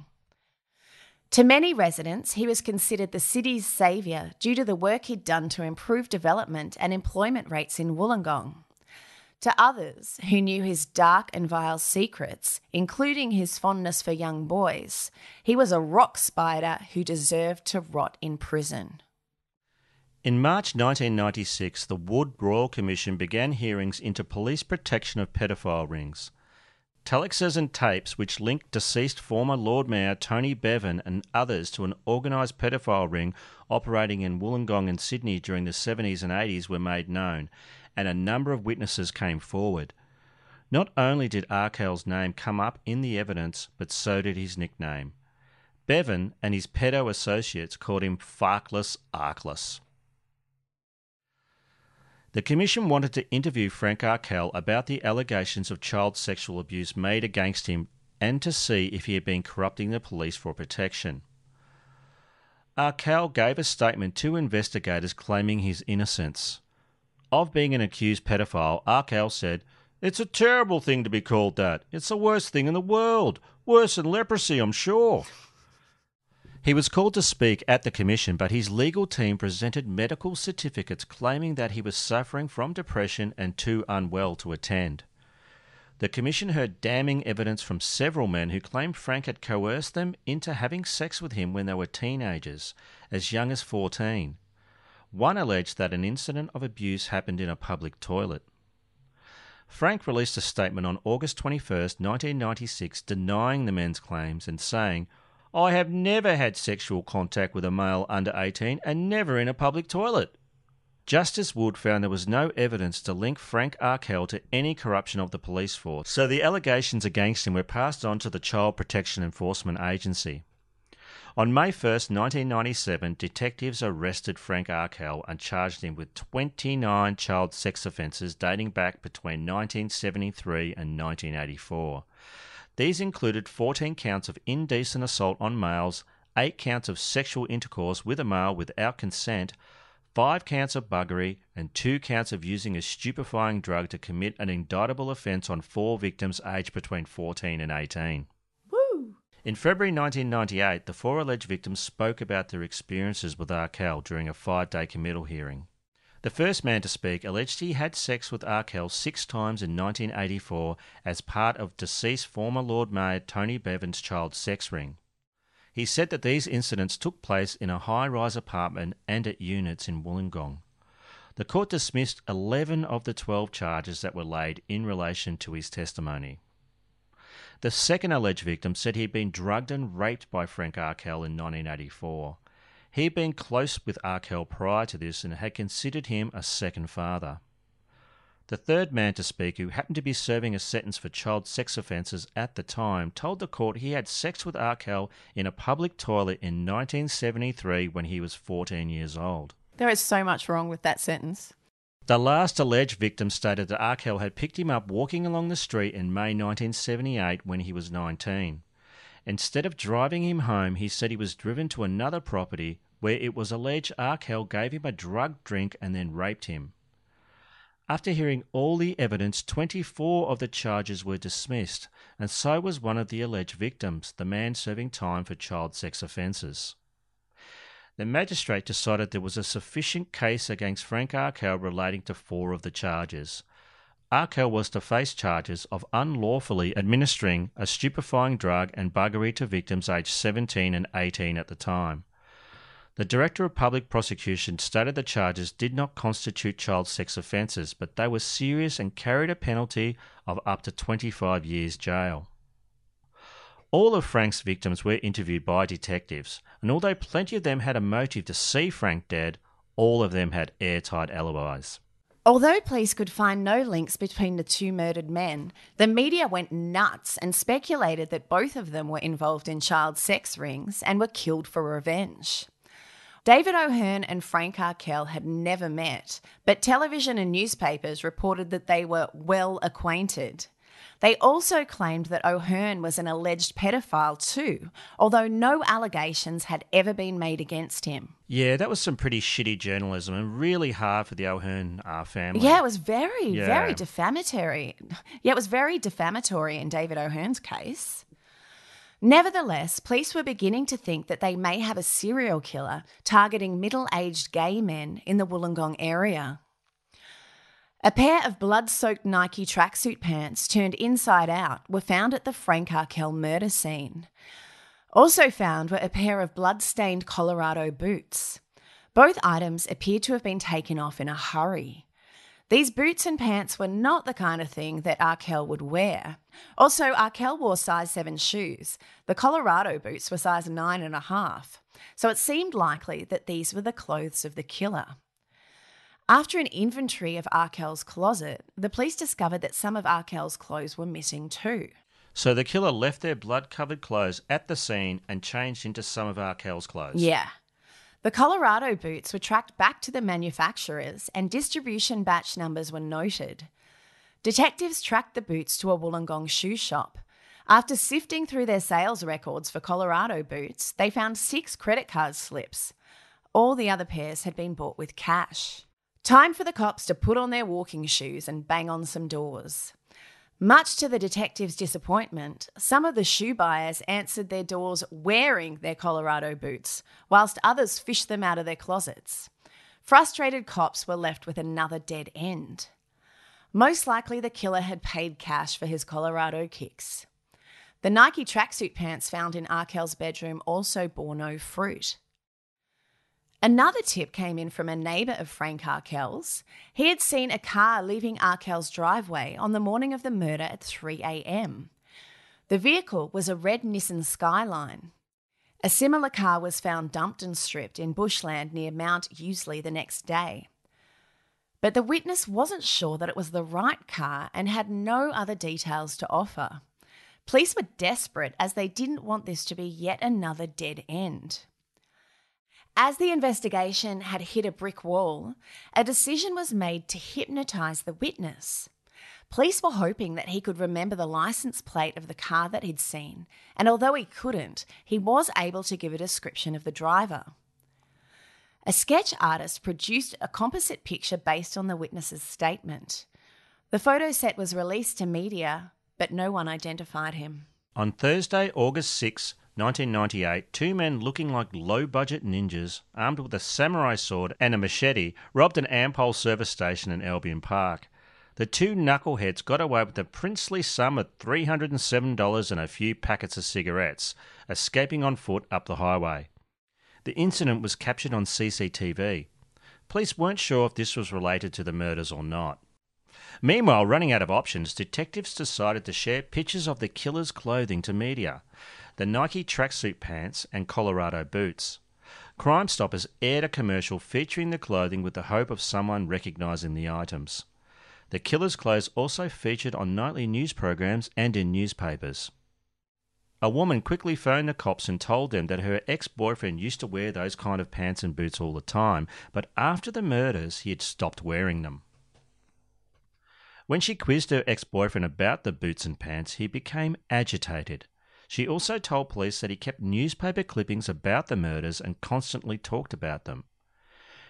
To many residents, he was considered the city's saviour due to the work he'd done to improve development and employment rates in Wollongong. To others who knew his dark and vile secrets, including his fondness for young boys, he was a rock spider who deserved to rot in prison. In March nineteen ninety-six, the Wood Royal Commission began hearings into police protection of pedophile rings. Telexes and tapes which linked deceased former Lord Mayor Tony Bevan and others to an organised pedophile ring operating in Wollongong and Sydney during the seventies and eighties were made known, and a number of witnesses came forward. Not only did Arkell's name come up in the evidence, but so did his nickname. Bevan and his pedo associates called him Farkless Arkless. The Commission wanted to interview Frank Arkell about the allegations of child sexual abuse made against him and to see if he had been corrupting the police for protection. Arkell gave a statement to investigators claiming his innocence. Of being an accused pedophile, Arkell said, "It's a terrible thing to be called that. It's the worst thing in the world. Worse than leprosy, I'm sure." He was called to speak at the Commission, but his legal team presented medical certificates claiming that he was suffering from depression and too unwell to attend. The Commission heard damning evidence from several men who claimed Frank had coerced them into having sex with him when they were teenagers, as young as fourteen. One alleged that an incident of abuse happened in a public toilet. Frank released a statement on August twenty-first, nineteen ninety-six, denying the men's claims and saying, "I have never had sexual contact with a male under eighteen and never in a public toilet." Justice Wood found there was no evidence to link Frank Arkell to any corruption of the police force, so the allegations against him were passed on to the Child Protection Enforcement Agency. On May first, nineteen ninety-seven, detectives arrested Frank Arkell and charged him with twenty-nine child sex offences dating back between nineteen seventy-three and nineteen eighty-four. These included fourteen counts of indecent assault on males, eight counts of sexual intercourse with a male without consent, five counts of buggery, and two counts of using a stupefying drug to commit an indictable offence on four victims aged between fourteen and eighteen. Woo! In February nineteen ninety-eight, the four alleged victims spoke about their experiences with Arkell during a five-day committal hearing. The first man to speak alleged he had sex with Arkell six times in nineteen eighty-four as part of deceased former Lord Mayor Tony Bevan's child sex ring. He said that these incidents took place in a high-rise apartment and at units in Wollongong. The court dismissed eleven of the twelve charges that were laid in relation to his testimony. The second alleged victim said he had been drugged and raped by Frank Arkell in nineteen eighty-four. He had been close with Arkell prior to this and had considered him a second father. The third man to speak, who happened to be serving a sentence for child sex offences at the time, told the court he had sex with Arkell in a public toilet in nineteen seventy-three when he was fourteen years old. There is so much wrong with that sentence. The last alleged victim stated that Arkell had picked him up walking along the street in May nineteen seventy-eight when he was nineteen. Instead of driving him home, he said he was driven to another property where it was alleged Arkell gave him a drugged drink and then raped him. After hearing all the evidence, twenty-four of the charges were dismissed, and so was one of the alleged victims, the man serving time for child sex offences. The magistrate decided there was a sufficient case against Frank Arkell relating to four of the charges. Arkell was to face charges of unlawfully administering a stupefying drug and buggery to victims aged seventeen and eighteen at the time. The Director of Public Prosecution stated the charges did not constitute child sex offences, but they were serious and carried a penalty of up to twenty-five years jail. All of Frank's victims were interviewed by detectives, and although plenty of them had a motive to see Frank dead, all of them had airtight alibis. Although police could find no links between the two murdered men, the media went nuts and speculated that both of them were involved in child sex rings and were killed for revenge. David O'Hearn and Frank Arkell had never met, but television and newspapers reported that they were well acquainted. They also claimed that O'Hearn was an alleged pedophile too, although no allegations had ever been made against him. Yeah, that was some pretty shitty journalism and really hard for the O'Hearn uh, family. Yeah, it was very, Yeah. very defamatory. Yeah, it was very defamatory in David O'Hearn's case. Nevertheless, police were beginning to think that they may have a serial killer targeting middle-aged gay men in the Wollongong area. A pair of blood-soaked Nike tracksuit pants turned inside out were found at the Frank Arkell murder scene. Also found were a pair of blood-stained Colorado boots. Both items appeared to have been taken off in a hurry. These boots and pants were not the kind of thing that Arkell would wear. Also, Arkell wore size seven shoes. The Colorado boots were size nine and a half. So it seemed likely that these were the clothes of the killer. After an inventory of Arkell's closet, the police discovered that some of Arkell's clothes were missing too. So the killer left their blood-covered clothes at the scene and changed into some of Arkell's clothes. Yeah. The Colorado boots were tracked back to the manufacturers and distribution batch numbers were noted. Detectives tracked the boots to a Wollongong shoe shop. After sifting through their sales records for Colorado boots, they found six credit card slips. All the other pairs had been bought with cash. Time for the cops to put on their walking shoes and bang on some doors. Much to the detectives' disappointment, some of the shoe buyers answered their doors wearing their Colorado boots, whilst others fished them out of their closets. Frustrated cops were left with another dead end. Most likely the killer had paid cash for his Colorado kicks. The Nike tracksuit pants found in Arkell's bedroom also bore no fruit. Another tip came in from a neighbour of Frank Arkell's. He had seen a car leaving Arkell's driveway on the morning of the murder at three a.m. The vehicle was a red Nissan Skyline. A similar car was found dumped and stripped in bushland near Mount Useley the next day. But the witness wasn't sure that it was the right car and had no other details to offer. Police were desperate as they didn't want this to be yet another dead end. As the investigation had hit a brick wall, a decision was made to hypnotise the witness. Police were hoping that he could remember the licence plate of the car that he'd seen, and although he couldn't, he was able to give a description of the driver. A sketch artist produced a composite picture based on the witness's statement. The photo set was released to media, but no one identified him. On Thursday, August sixth, nineteen ninety-eight, two men looking like low-budget ninjas, armed with a samurai sword and a machete, robbed an Ampol service station in Albion Park. The two knuckleheads got away with a princely sum of three hundred seven dollars and a few packets of cigarettes, escaping on foot up the highway. The incident was captured on C C T V. Police weren't sure if this was related to the murders or not. Meanwhile, running out of options, detectives decided to share pictures of the killer's clothing to media. The Nike tracksuit pants and Colorado boots. Crime Stoppers aired a commercial featuring the clothing with the hope of someone recognising the items. The killer's clothes also featured on nightly news programs and in newspapers. A woman quickly phoned the cops and told them that her ex-boyfriend used to wear those kind of pants and boots all the time, but after the murders he had stopped wearing them. When she quizzed her ex-boyfriend about the boots and pants, he became agitated. She also told police that he kept newspaper clippings about the murders and constantly talked about them.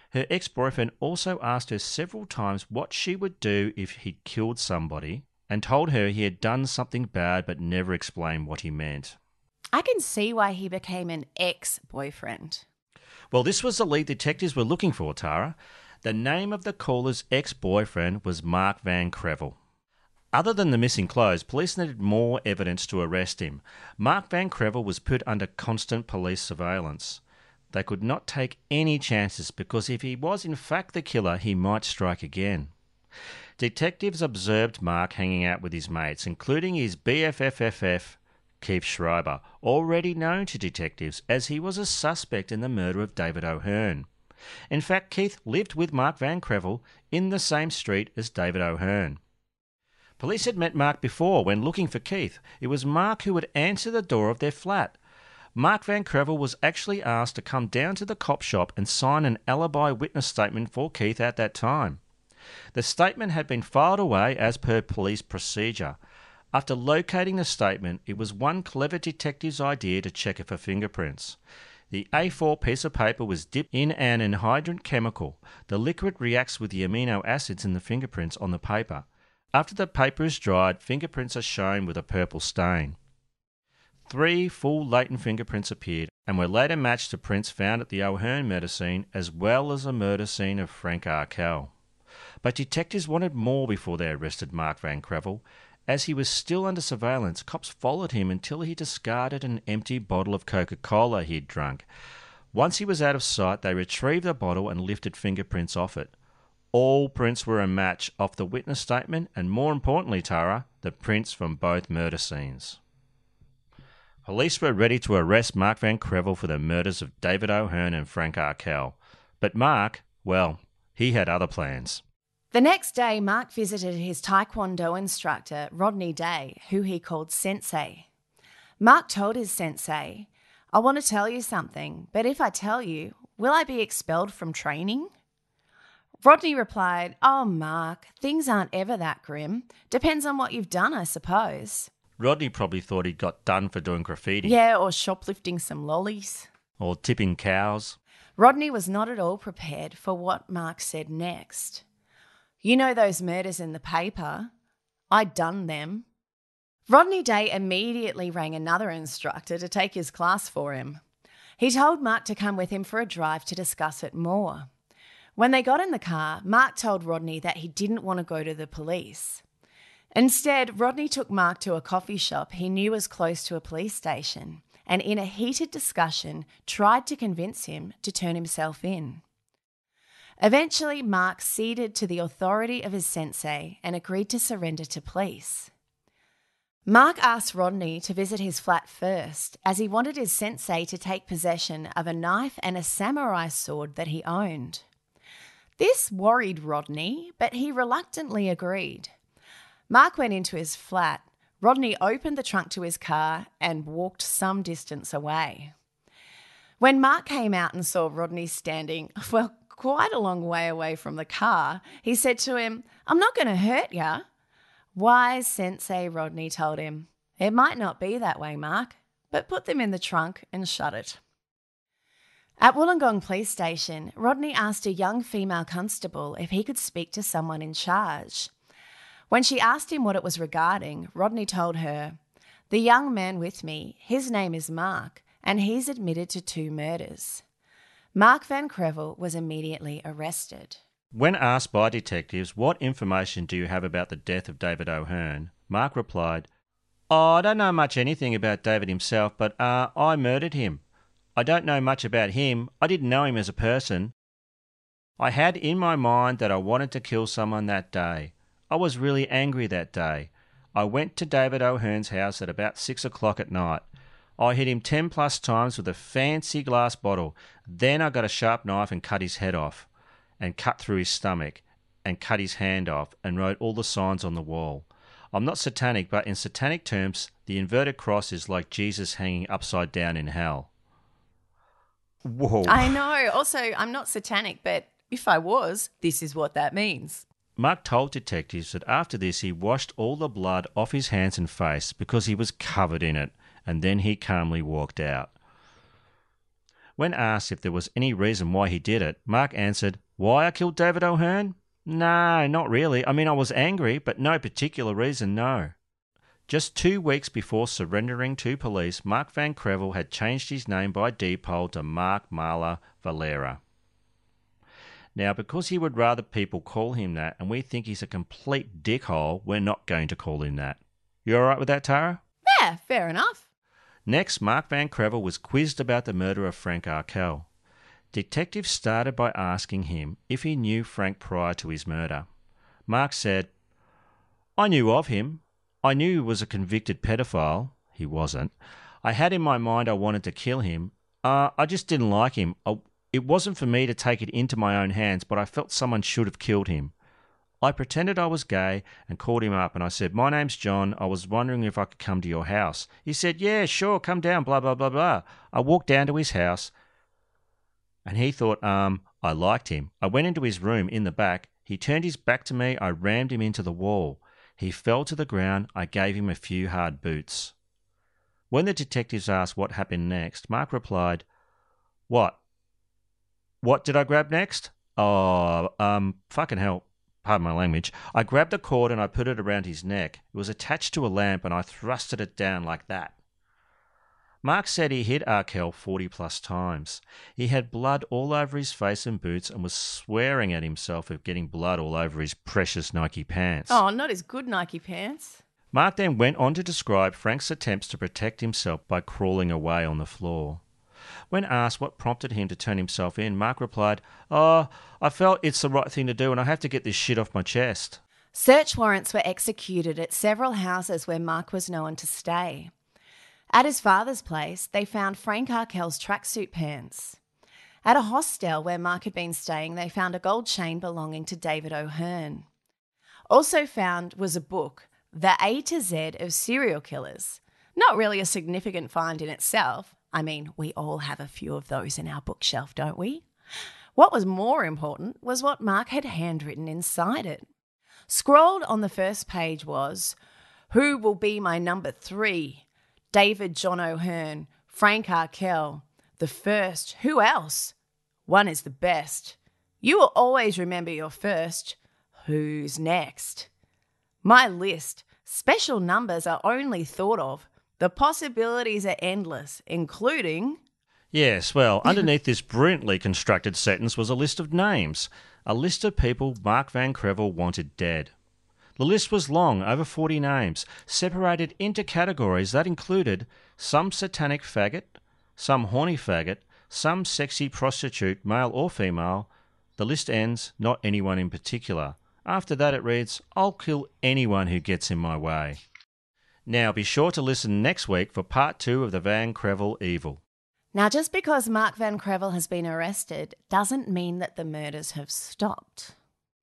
Her ex-boyfriend also asked her several times what she would do if he'd killed somebody and told her he had done something bad but never explained what he meant. I can see why he became an ex-boyfriend. Well, this was the lead detectives were looking for, Tara. The name of the caller's ex-boyfriend was Mark Van Crevel. Other than the missing clothes, police needed more evidence to arrest him. Mark Van Crevel was put under constant police surveillance. They could not take any chances because if he was in fact the killer, he might strike again. Detectives observed Mark hanging out with his mates, including his B F F F F, Keith Schreiber, already known to detectives as he was a suspect in the murder of David O'Hearn. In fact, Keith lived with Mark Van Crevel in the same street as David O'Hearn. Police had met Mark before when looking for Keith. It was Mark who would answer the door of their flat. Mark Van Crevel was actually asked to come down to the cop shop and sign an alibi witness statement for Keith at that time. The statement had been filed away as per police procedure. After locating the statement, it was one clever detective's idea to check it for fingerprints. The A four piece of paper was dipped in an anhydrous chemical. The liquid reacts with the amino acids in the fingerprints on the paper. After the paper is dried, fingerprints are shown with a purple stain. Three full latent fingerprints appeared and were later matched to prints found at the O'Hearn murder scene as well as the murder scene of Frank Arkell. But detectives wanted more before they arrested Mark Van Crevel. As he was still under surveillance, cops followed him until he discarded an empty bottle of Coca-Cola he had drunk. Once he was out of sight, they retrieved the bottle and lifted fingerprints off it. All prints were a match off the witness statement and, more importantly, Tara, the prints from both murder scenes. Police were ready to arrest Mark Van Crevel for the murders of David O'Hearn and Frank Arkell. But Mark, well, he had other plans. The next day, Mark visited his Taekwondo instructor, Rodney Day, who he called Sensei. Mark told his sensei, "I want to tell you something, but if I tell you, will I be expelled from training?" Rodney replied, "Oh, Mark, things aren't ever that grim. Depends on what you've done, I suppose." Rodney probably thought he'd got done for doing graffiti. Yeah, or shoplifting some lollies. Or tipping cows. Rodney was not at all prepared for what Mark said next. "You know those murders in the paper? I'd done them." Rodney Day immediately rang another instructor to take his class for him. He told Mark to come with him for a drive to discuss it more. When they got in the car, Mark told Rodney that he didn't want to go to the police. Instead, Rodney took Mark to a coffee shop he knew was close to a police station and in a heated discussion tried to convince him to turn himself in. Eventually, Mark ceded to the authority of his sensei and agreed to surrender to police. Mark asked Rodney to visit his flat first, as he wanted his sensei to take possession of a knife and a samurai sword that he owned. This worried Rodney, but he reluctantly agreed. Mark went into his flat. Rodney opened the trunk to his car and walked some distance away. When Mark came out and saw Rodney standing, well, quite a long way away from the car, he said to him, "I'm not going to hurt ya." Wise Sensei Rodney told him, "It might not be that way, Mark, but put them in the trunk and shut it." At Wollongong Police Station, Rodney asked a young female constable if he could speak to someone in charge. When she asked him what it was regarding, Rodney told her, "The young man with me, his name is Mark, and he's admitted to two murders." Mark Van Crevel was immediately arrested. When asked by detectives, "What information do you have about the death of David O'Hearn?" Mark replied, "Oh, I don't know much anything about David himself, but uh, I murdered him. I don't know much about him. I didn't know him as a person. I had in my mind that I wanted to kill someone that day. I was really angry that day. I went to David O'Hearn's house at about six o'clock at night. I hit him ten plus times with a fancy glass bottle. Then I got a sharp knife and cut his head off, and cut through his stomach, and cut his hand off, and wrote all the signs on the wall. I'm not satanic, but in satanic terms, the inverted cross is like Jesus hanging upside down in hell." Whoa. I know. Also, I'm not satanic, but if I was, this is what that means. Mark told detectives that after this he washed all the blood off his hands and face because he was covered in it, and then he calmly walked out. When asked if there was any reason why he did it, Mark answered, "Why I killed David O'Hearn? No, not really. I mean, I was angry, but no particular reason, no." Just two weeks before surrendering to police, Mark Van Crevel had changed his name by deed-poll to Mark Marla Valera. Now, because he would rather people call him that, and we think he's a complete dickhole, we're not going to call him that. You all right with that, Tara? Yeah, fair enough. Next, Mark Van Crevel was quizzed about the murder of Frank Arkell. Detectives started by asking him if he knew Frank prior to his murder. Mark said, "I knew of him. I knew he was a convicted pedophile." He wasn't. "I had in my mind I wanted to kill him. Uh, I just didn't like him. I, it wasn't for me to take it into my own hands, but I felt someone should have killed him. I pretended I was gay and called him up and I said, 'My name's John. I was wondering if I could come to your house.' He said, 'Yeah, sure, come down, blah, blah, blah, blah.' I walked down to his house and he thought, um, I liked him. I went into his room in the back. He turned his back to me. I rammed him into the wall. He fell to the ground. I gave him a few hard boots." When the detectives asked what happened next, Mark replied, What? What did I grab next? Oh, um, fucking hell. Pardon my language. I grabbed the cord and I put it around his neck. It was attached to a lamp and I thrusted it down like that. Mark said he hit Arkell forty plus times. He had blood all over his face and boots and was swearing at himself of getting blood all over his precious Nike pants. Oh, not his good Nike pants. Mark then went on to describe Frank's attempts to protect himself by crawling away on the floor. When asked what prompted him to turn himself in, Mark replied, "Oh, I felt it's the right thing to do and I have to get this shit off my chest." Search warrants were executed at several houses where Mark was known to stay. At his father's place, they found Frank Arkell's tracksuit pants. At a hostel where Mark had been staying, they found a gold chain belonging to David O'Hearn. Also found was a book, The A to Z of Serial Killers. Not really a significant find in itself. I mean, we all have a few of those in our bookshelf, don't we? What was more important was what Mark had handwritten inside it. Scrawled on the first page was, "Who will be my number three? David John O'Hearn, Frank Arkell. The first, who else? One is the best. You will always remember your first. Who's next? My list. Special numbers are only thought of. The possibilities are endless, including..." Yes, well, underneath this brilliantly constructed sentence was a list of names, a list of people Mark Van Crevel wanted dead. The list was long, over forty names, separated into categories that included some satanic faggot, some horny faggot, some sexy prostitute, male or female. The list ends, not anyone in particular. After that it reads, "I'll kill anyone who gets in my way." Now be sure to listen next week for part two of the Van Crevel Evil. Now, just because Mark Van Crevel has been arrested doesn't mean that the murders have stopped.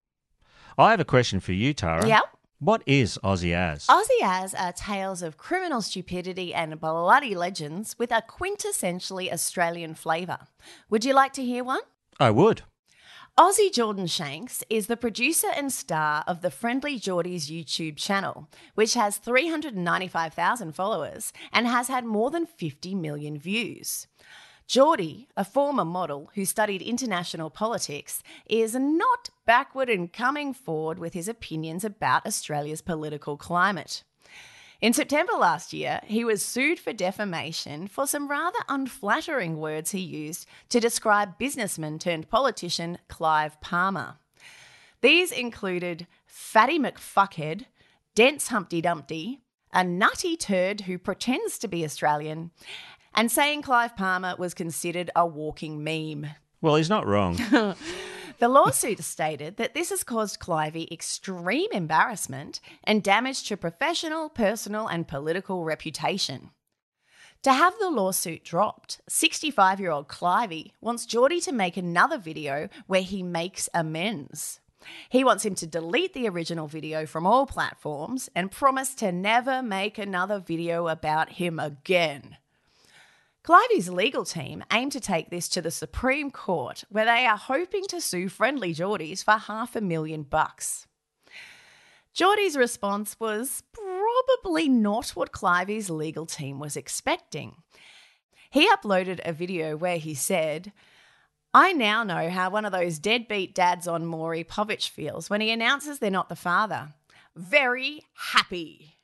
I have a question for you, Tara. Yep. What is Aussie As? Aussie As are tales of criminal stupidity and bloody legends with a quintessentially Australian flavour. Would you like to hear one? I would. Aussie Jordan Shanks is the producer and star of the Friendly Geordies YouTube channel, which has three hundred ninety-five thousand followers and has had more than fifty million views. Geordie, a former model who studied international politics, is not backward in coming forward with his opinions about Australia's political climate. In September last year, he was sued for defamation for some rather unflattering words he used to describe businessman turned politician Clive Palmer. These included Fatty McFuckhead, Dense Humpty Dumpty, a nutty turd who pretends to be Australian, and saying Clive Palmer was considered a walking meme. Well, he's not wrong. The lawsuit stated that this has caused Clivey extreme embarrassment and damage to professional, personal and political reputation. To have the lawsuit dropped, sixty-five-year-old Clivey wants Geordie to make another video where he makes amends. He wants him to delete the original video from all platforms and promise to never make another video about him again. Clivey's legal team aim to take this to the Supreme Court, where they are hoping to sue Friendly Geordies for half a million bucks. Geordie's response was probably not what Clivey's legal team was expecting. He uploaded a video where he said, "I now know how one of those deadbeat dads on Maury Povich feels when he announces they're not the father. Very happy."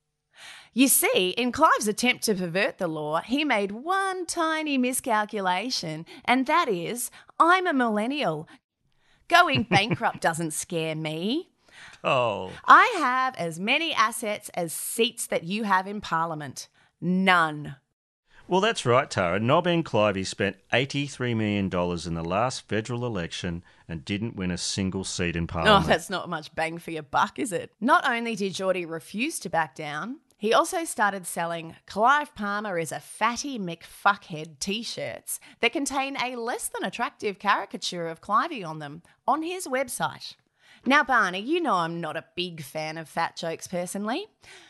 You see, in Clive's attempt to pervert the law, he made one tiny miscalculation, and that is, I'm a millennial. Going bankrupt doesn't scare me. Oh. I have as many assets as seats that you have in Parliament. None. Well, that's right, Tara. Nobby and Clivey spent eighty-three million dollars in the last federal election and didn't win a single seat in Parliament. Oh, that's not much bang for your buck, is it? Not only did Geordie refuse to back down, he also started selling Clive Palmer is a fatty McFuckhead t-shirts that contain a less than attractive caricature of Clivey on them on his website. Now, Barney, you know I'm not a big fan of fat jokes personally.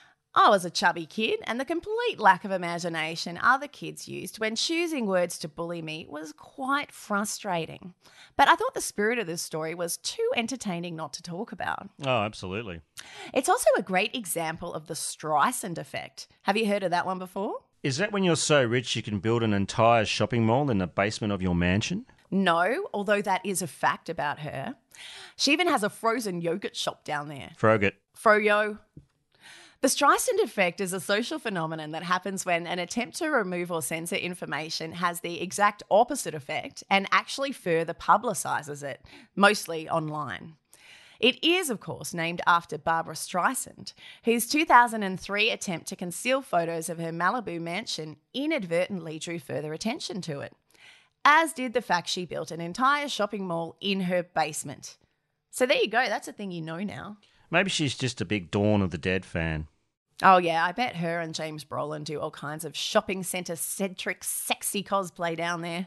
I was a chubby kid, and the complete lack of imagination other kids used when choosing words to bully me was quite frustrating. But I thought the spirit of this story was too entertaining not to talk about. Oh, absolutely. It's also a great example of the Streisand effect. Have you heard of that one before? Is that when you're so rich you can build an entire shopping mall in the basement of your mansion? No, although that is a fact about her. She even has a frozen yogurt shop down there. Froget. Froyo. The Streisand effect is a social phenomenon that happens when an attempt to remove or censor information has the exact opposite effect and actually further publicises it, mostly online. It is, of course, named after Barbara Streisand, whose two thousand three attempt to conceal photos of her Malibu mansion inadvertently drew further attention to it, as did the fact she built an entire shopping mall in her basement. So there you go, that's a thing you know now. Maybe she's just a big Dawn of the Dead fan. Oh yeah, I bet her and James Brolin do all kinds of shopping centre-centric sexy cosplay down there.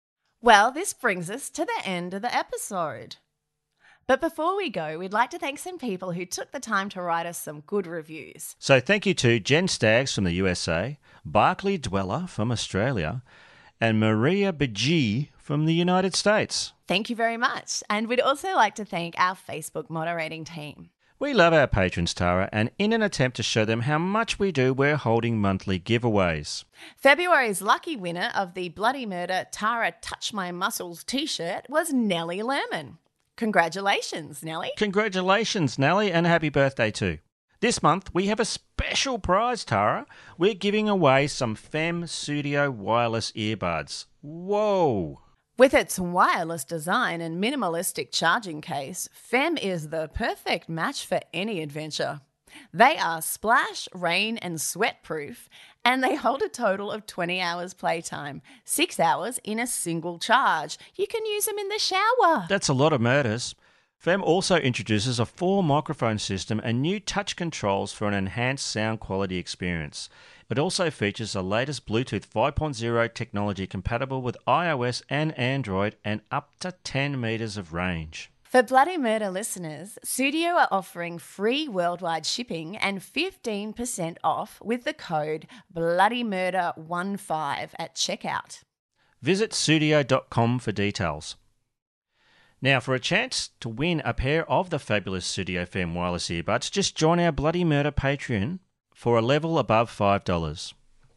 Well, this brings us to the end of the episode. But before we go, we'd like to thank some people who took the time to write us some good reviews. So thank you to Jen Staggs from the U S A, Barclay Dweller from Australia, and Maria Bajee from the United States. Thank you very much. And we'd also like to thank our Facebook moderating team. We love our patrons, Tara, and in an attempt to show them how much we do, we're holding monthly giveaways. February's lucky winner of the Bloody Murder Tara Touch My Muscles t-shirt was Nellie Lerman. Congratulations, Nellie. Congratulations, Nellie, and happy birthday too. This month, we have a special prize, Tara. We're giving away some Fem Studio wireless earbuds. Whoa! With its wireless design and minimalistic charging case, Fem is the perfect match for any adventure. They are splash, rain and sweat proof, and they hold a total of twenty hours playtime, six hours in a single charge. You can use them in the shower. That's a lot of murders. Fem also introduces a four microphone system and new touch controls for an enhanced sound quality experience. It also features the latest Bluetooth five point oh technology compatible with iOS and Android and up to ten metres of range. For Bloody Murder listeners, Studio are offering free worldwide shipping and fifteen percent off with the code Bloody Murder fifteen at checkout. Visit studio dot com for details. Now, for a chance to win a pair of the fabulous Studio Fem wireless earbuds, just join our Bloody Murder Patreon for a level above five dollars.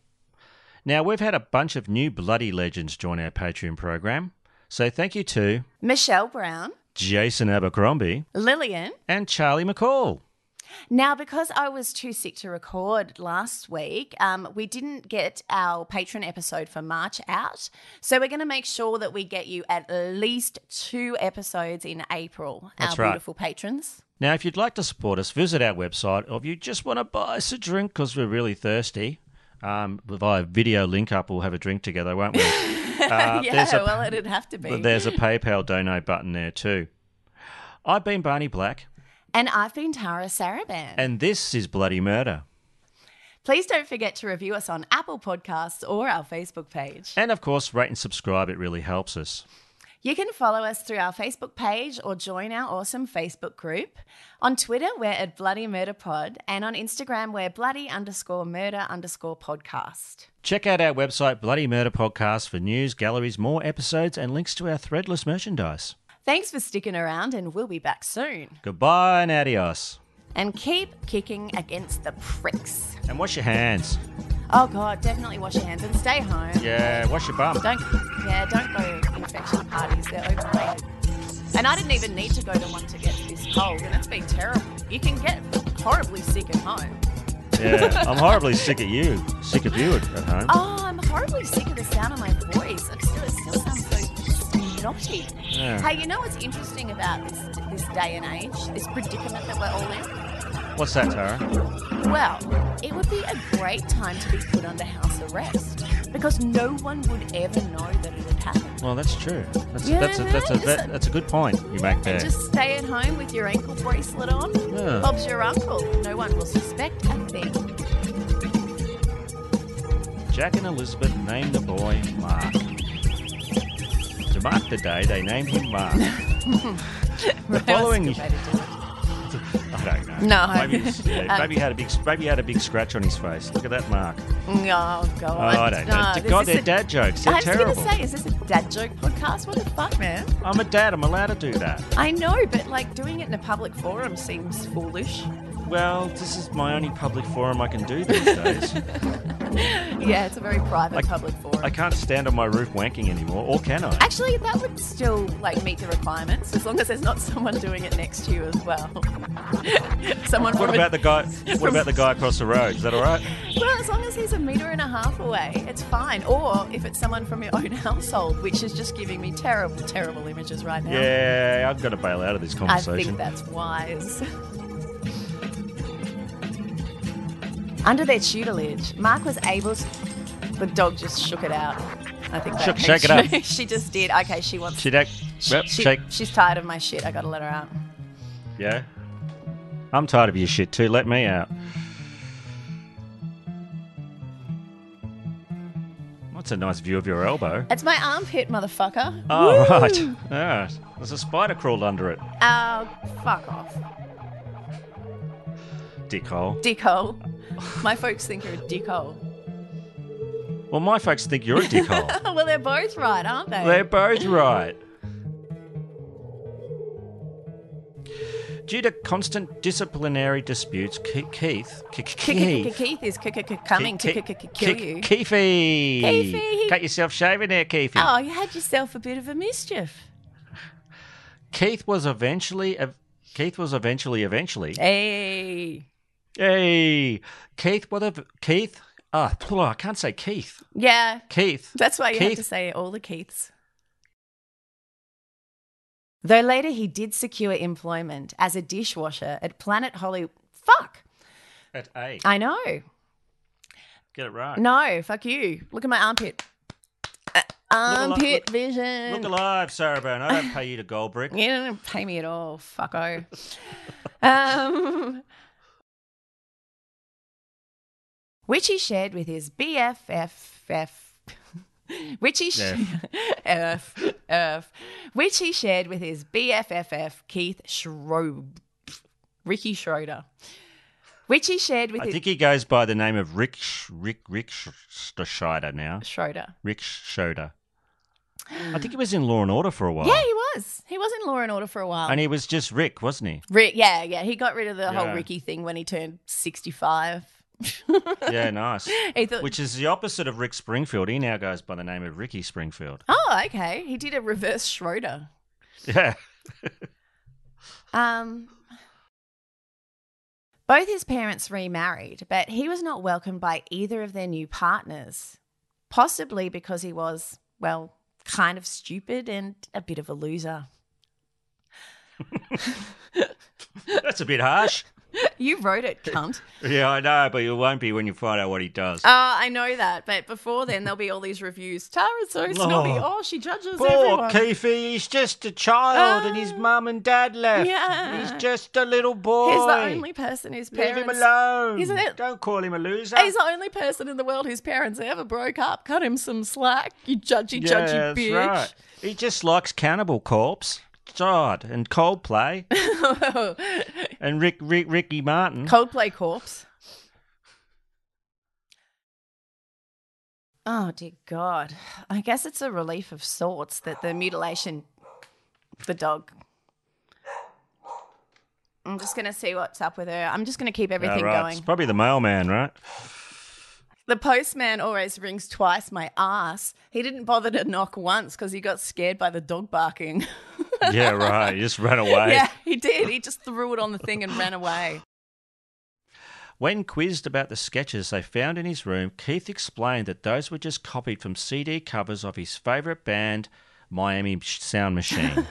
Now, we've had a bunch of new bloody legends join our Patreon program, so thank you to Michelle Brown, Jason Abercrombie, Lillian, and Charlie McCall. Now, because I was too sick to record last week, um, we didn't get our patron episode for March out. So we're going to make sure that we get you at least two episodes in April, That's our right. beautiful patrons. Now, if you'd like to support us, visit our website, or if you just want to buy us a drink because we're really thirsty, um, via video link up, we'll have a drink together, won't we? Uh, yeah, a, well, it'd have to be. There's a PayPal donate button there too. I've been Barney Black. And I've been Tara Saraban. And this is Bloody Murder. Please don't forget to review us on Apple Podcasts or our Facebook page. And of course, rate and subscribe. It really helps us. You can follow us through our Facebook page or join our awesome Facebook group. On Twitter, we're at Bloody Murder Pod. And on Instagram, we're bloody underscore murder underscore podcast. Check out our website, Bloody Murder Podcast, for news, galleries, more episodes, and links to our threadless merchandise. Thanks for sticking around, and we'll be back soon. Goodbye and adios. And keep kicking against the pricks. And wash your hands. Oh, God, definitely wash your hands and stay home. Yeah, wash your bum. Don't, yeah, don't go to infection parties. They're overrated. And I didn't even need to go to one to get this cold, and it's been terrible. You can get horribly sick at home. Yeah, I'm horribly sick of you. Sick of you at, at home. Oh, I'm horribly sick of the sound of my voice. I'm still, it still sounds so snotty. Yeah. Hey, you know what's interesting about this this day and age, this predicament that we're all in? What's that, Tara? Well, it would be a great time to be put under house arrest because no one would ever know that it had happened. Well, that's true. That's Yeah, that's a, that's a, just that, a- that's a good point you make there. And just stay at home with your ankle bracelet on. Yeah. Bob's your uncle. No one will suspect a thing. Jack and Elizabeth named the boy Mark. To mark the day, they named him Mark. The following, That's a good way to do it. I don't know. No. Maybe, it's- yeah, Um, maybe he had a big, maybe he had a big scratch on his face. Look at that mark. Oh, God. Oh, I don't know. No, this God, is they're a- dad jokes. They're I was terrible. going to say, is this a dad joke podcast? What the fuck, man? I'm a dad. I'm allowed to do that. I know, but like doing it in a public forum seems foolish. Well, this is my only public forum I can do these days. Yeah, it's a very private Like, public forum. I can't stand on my roof wanking anymore, or can I? Actually, that would still like meet the requirements as long as there's not someone doing it next to you as well. Someone. What from about a- the guy? What about the guy across the road? Is that all right? Well, as long as he's a metre and a half away, it's fine. Or if it's someone from your own household, which is just giving me terrible, terrible images right now. Yeah, I've got to bail out of this I conversation. think that's wise. Under their tutelage, Mark was able to... The dog just shook it out. I think that Shook- means shake it up. she- She just did. Okay, she wants... She that, yep, she- shake. She's tired of my shit. I gotta let her out. Yeah. I'm tired of your shit too. Let me out. That's a nice view of your elbow. It's my armpit, motherfucker. Oh, Woo! right. Yeah. There's a spider crawled under it. Oh, fuck off. Dickhole. Dickhole. My folks think you're a dickhole. Well, my folks think you're a dickhole. Well, they're both right, aren't they? They're both right. Due to constant disciplinary disputes, Ke- Keith, Ke- Keith, Keith is coming to kill you. Keithy, Keithy. cut yourself shaving there, Keithy. Oh, you had yourself a bit of a mischief. Keith was eventually, Keith was eventually, eventually. Hey. Hey, Keith, what have Keith? Ah, oh, I can't say Keith. Yeah. Keith. That's why you Keith. have to say all the Keiths. Though later he did secure employment as a dishwasher at Planet Hollywood. Fuck. At A. I know. Get it right. No, fuck you. Look at my armpit. Uh, armpit look- vision. Look alive, Sarah Byrne. I don't pay you to gold brick. You don't pay me at all, fucko. um, which he shared with his B F F. Which he sh- F, F, which he shared with his B F F F Keith Schroeder, Ricky Schroeder, which he shared with I his think he goes by the name of Rick Sh- Rick Rick Sh- Schroeder now. Schroeder. Rick Schroeder. I think he was in Law and Order for a while. Yeah, he was. He was in Law and Order for a while. And he was just Rick, wasn't he? Rick, yeah, yeah. He got rid of the Yeah. whole Ricky thing when he turned sixty-five. Yeah, nice. He thought- Which is the opposite of Rick Springfield. He now goes by the name of Ricky Springfield. Oh, okay. He did a reverse Schroeder. Yeah. Um, both his parents remarried, but he was not welcomed by either of their new partners, possibly because he was, well, kind of stupid and a bit of a loser. That's a bit harsh. You wrote it, cunt. Yeah, I know, but you won't be when you find out what he does. Oh, I know that, but before then there'll be all these reviews. Tara's so snobby. Oh, she judges Poor everyone. Keefy, he's just a child and his mum and dad left. Yeah. He's just a little boy. He's the only person whose parents... Leave him alone. He's, a, Don't call him a loser. he's the only person in the world whose parents ever broke up. Cut him some slack, you judgy, yeah, judgy that's bitch. right. He just likes Cannibal Corpse. God, and Coldplay. And Rick, Rick, Ricky Martin. Coldplay Corpse. Oh, dear God. I guess it's a relief of sorts that the mutilation, the dog. I'm just going to see what's up with her. I'm just going to keep everything Oh, right. going. It's probably the mailman, right? The postman always rings twice my ass. He didn't bother to knock once because he got scared by the dog barking. Yeah, right. He just ran away. Yeah, he did. He just threw it on the thing and ran away. When quizzed about the sketches they found in his room, Keith explained that those were just copied from C D covers of his favourite band, Miami Sound Machine.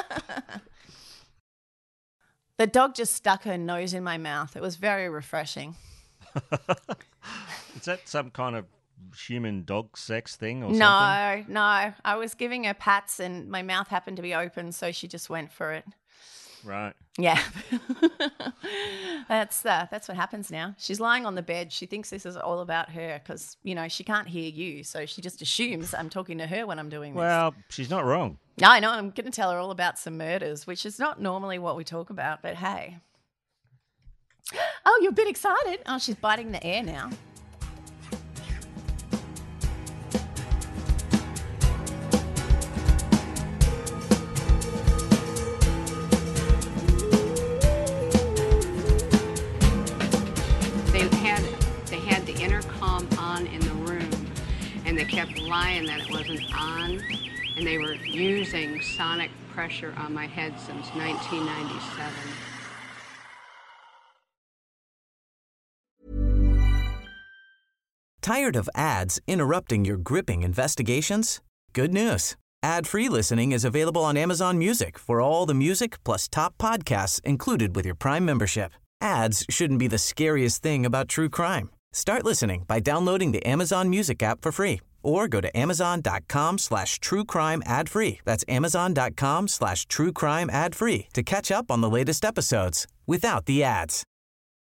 The dog just stuck her nose in my mouth. It was very refreshing. Is that some kind of human dog sex thing or no, something? No, no. I was giving her pats and my mouth happened to be open, so she just went for it. Right. Yeah. that's uh, that's what happens now. She's lying on the bed. She thinks this is all about her because, you know, she can't hear you, so she just assumes I'm talking to her when I'm doing this. Well, she's not wrong. I know. I'm going to tell her all about some murders, which is not normally what we talk about, but hey. Oh, you're a bit excited. Oh, she's biting the air now. They had they had the intercom on in the room, and they kept lying that it wasn't on, and they were using sonic pressure on my head since nineteen ninety-seven. Tired of ads interrupting your gripping investigations? Good news. Ad-free listening is available on Amazon Music for all the music plus top podcasts included with your Prime membership. Ads shouldn't be the scariest thing about true crime. Start listening by downloading the Amazon Music app for free or go to amazon.com slash true crime ad free. That's amazon.com slash true crime ad free to catch up on the latest episodes without the ads.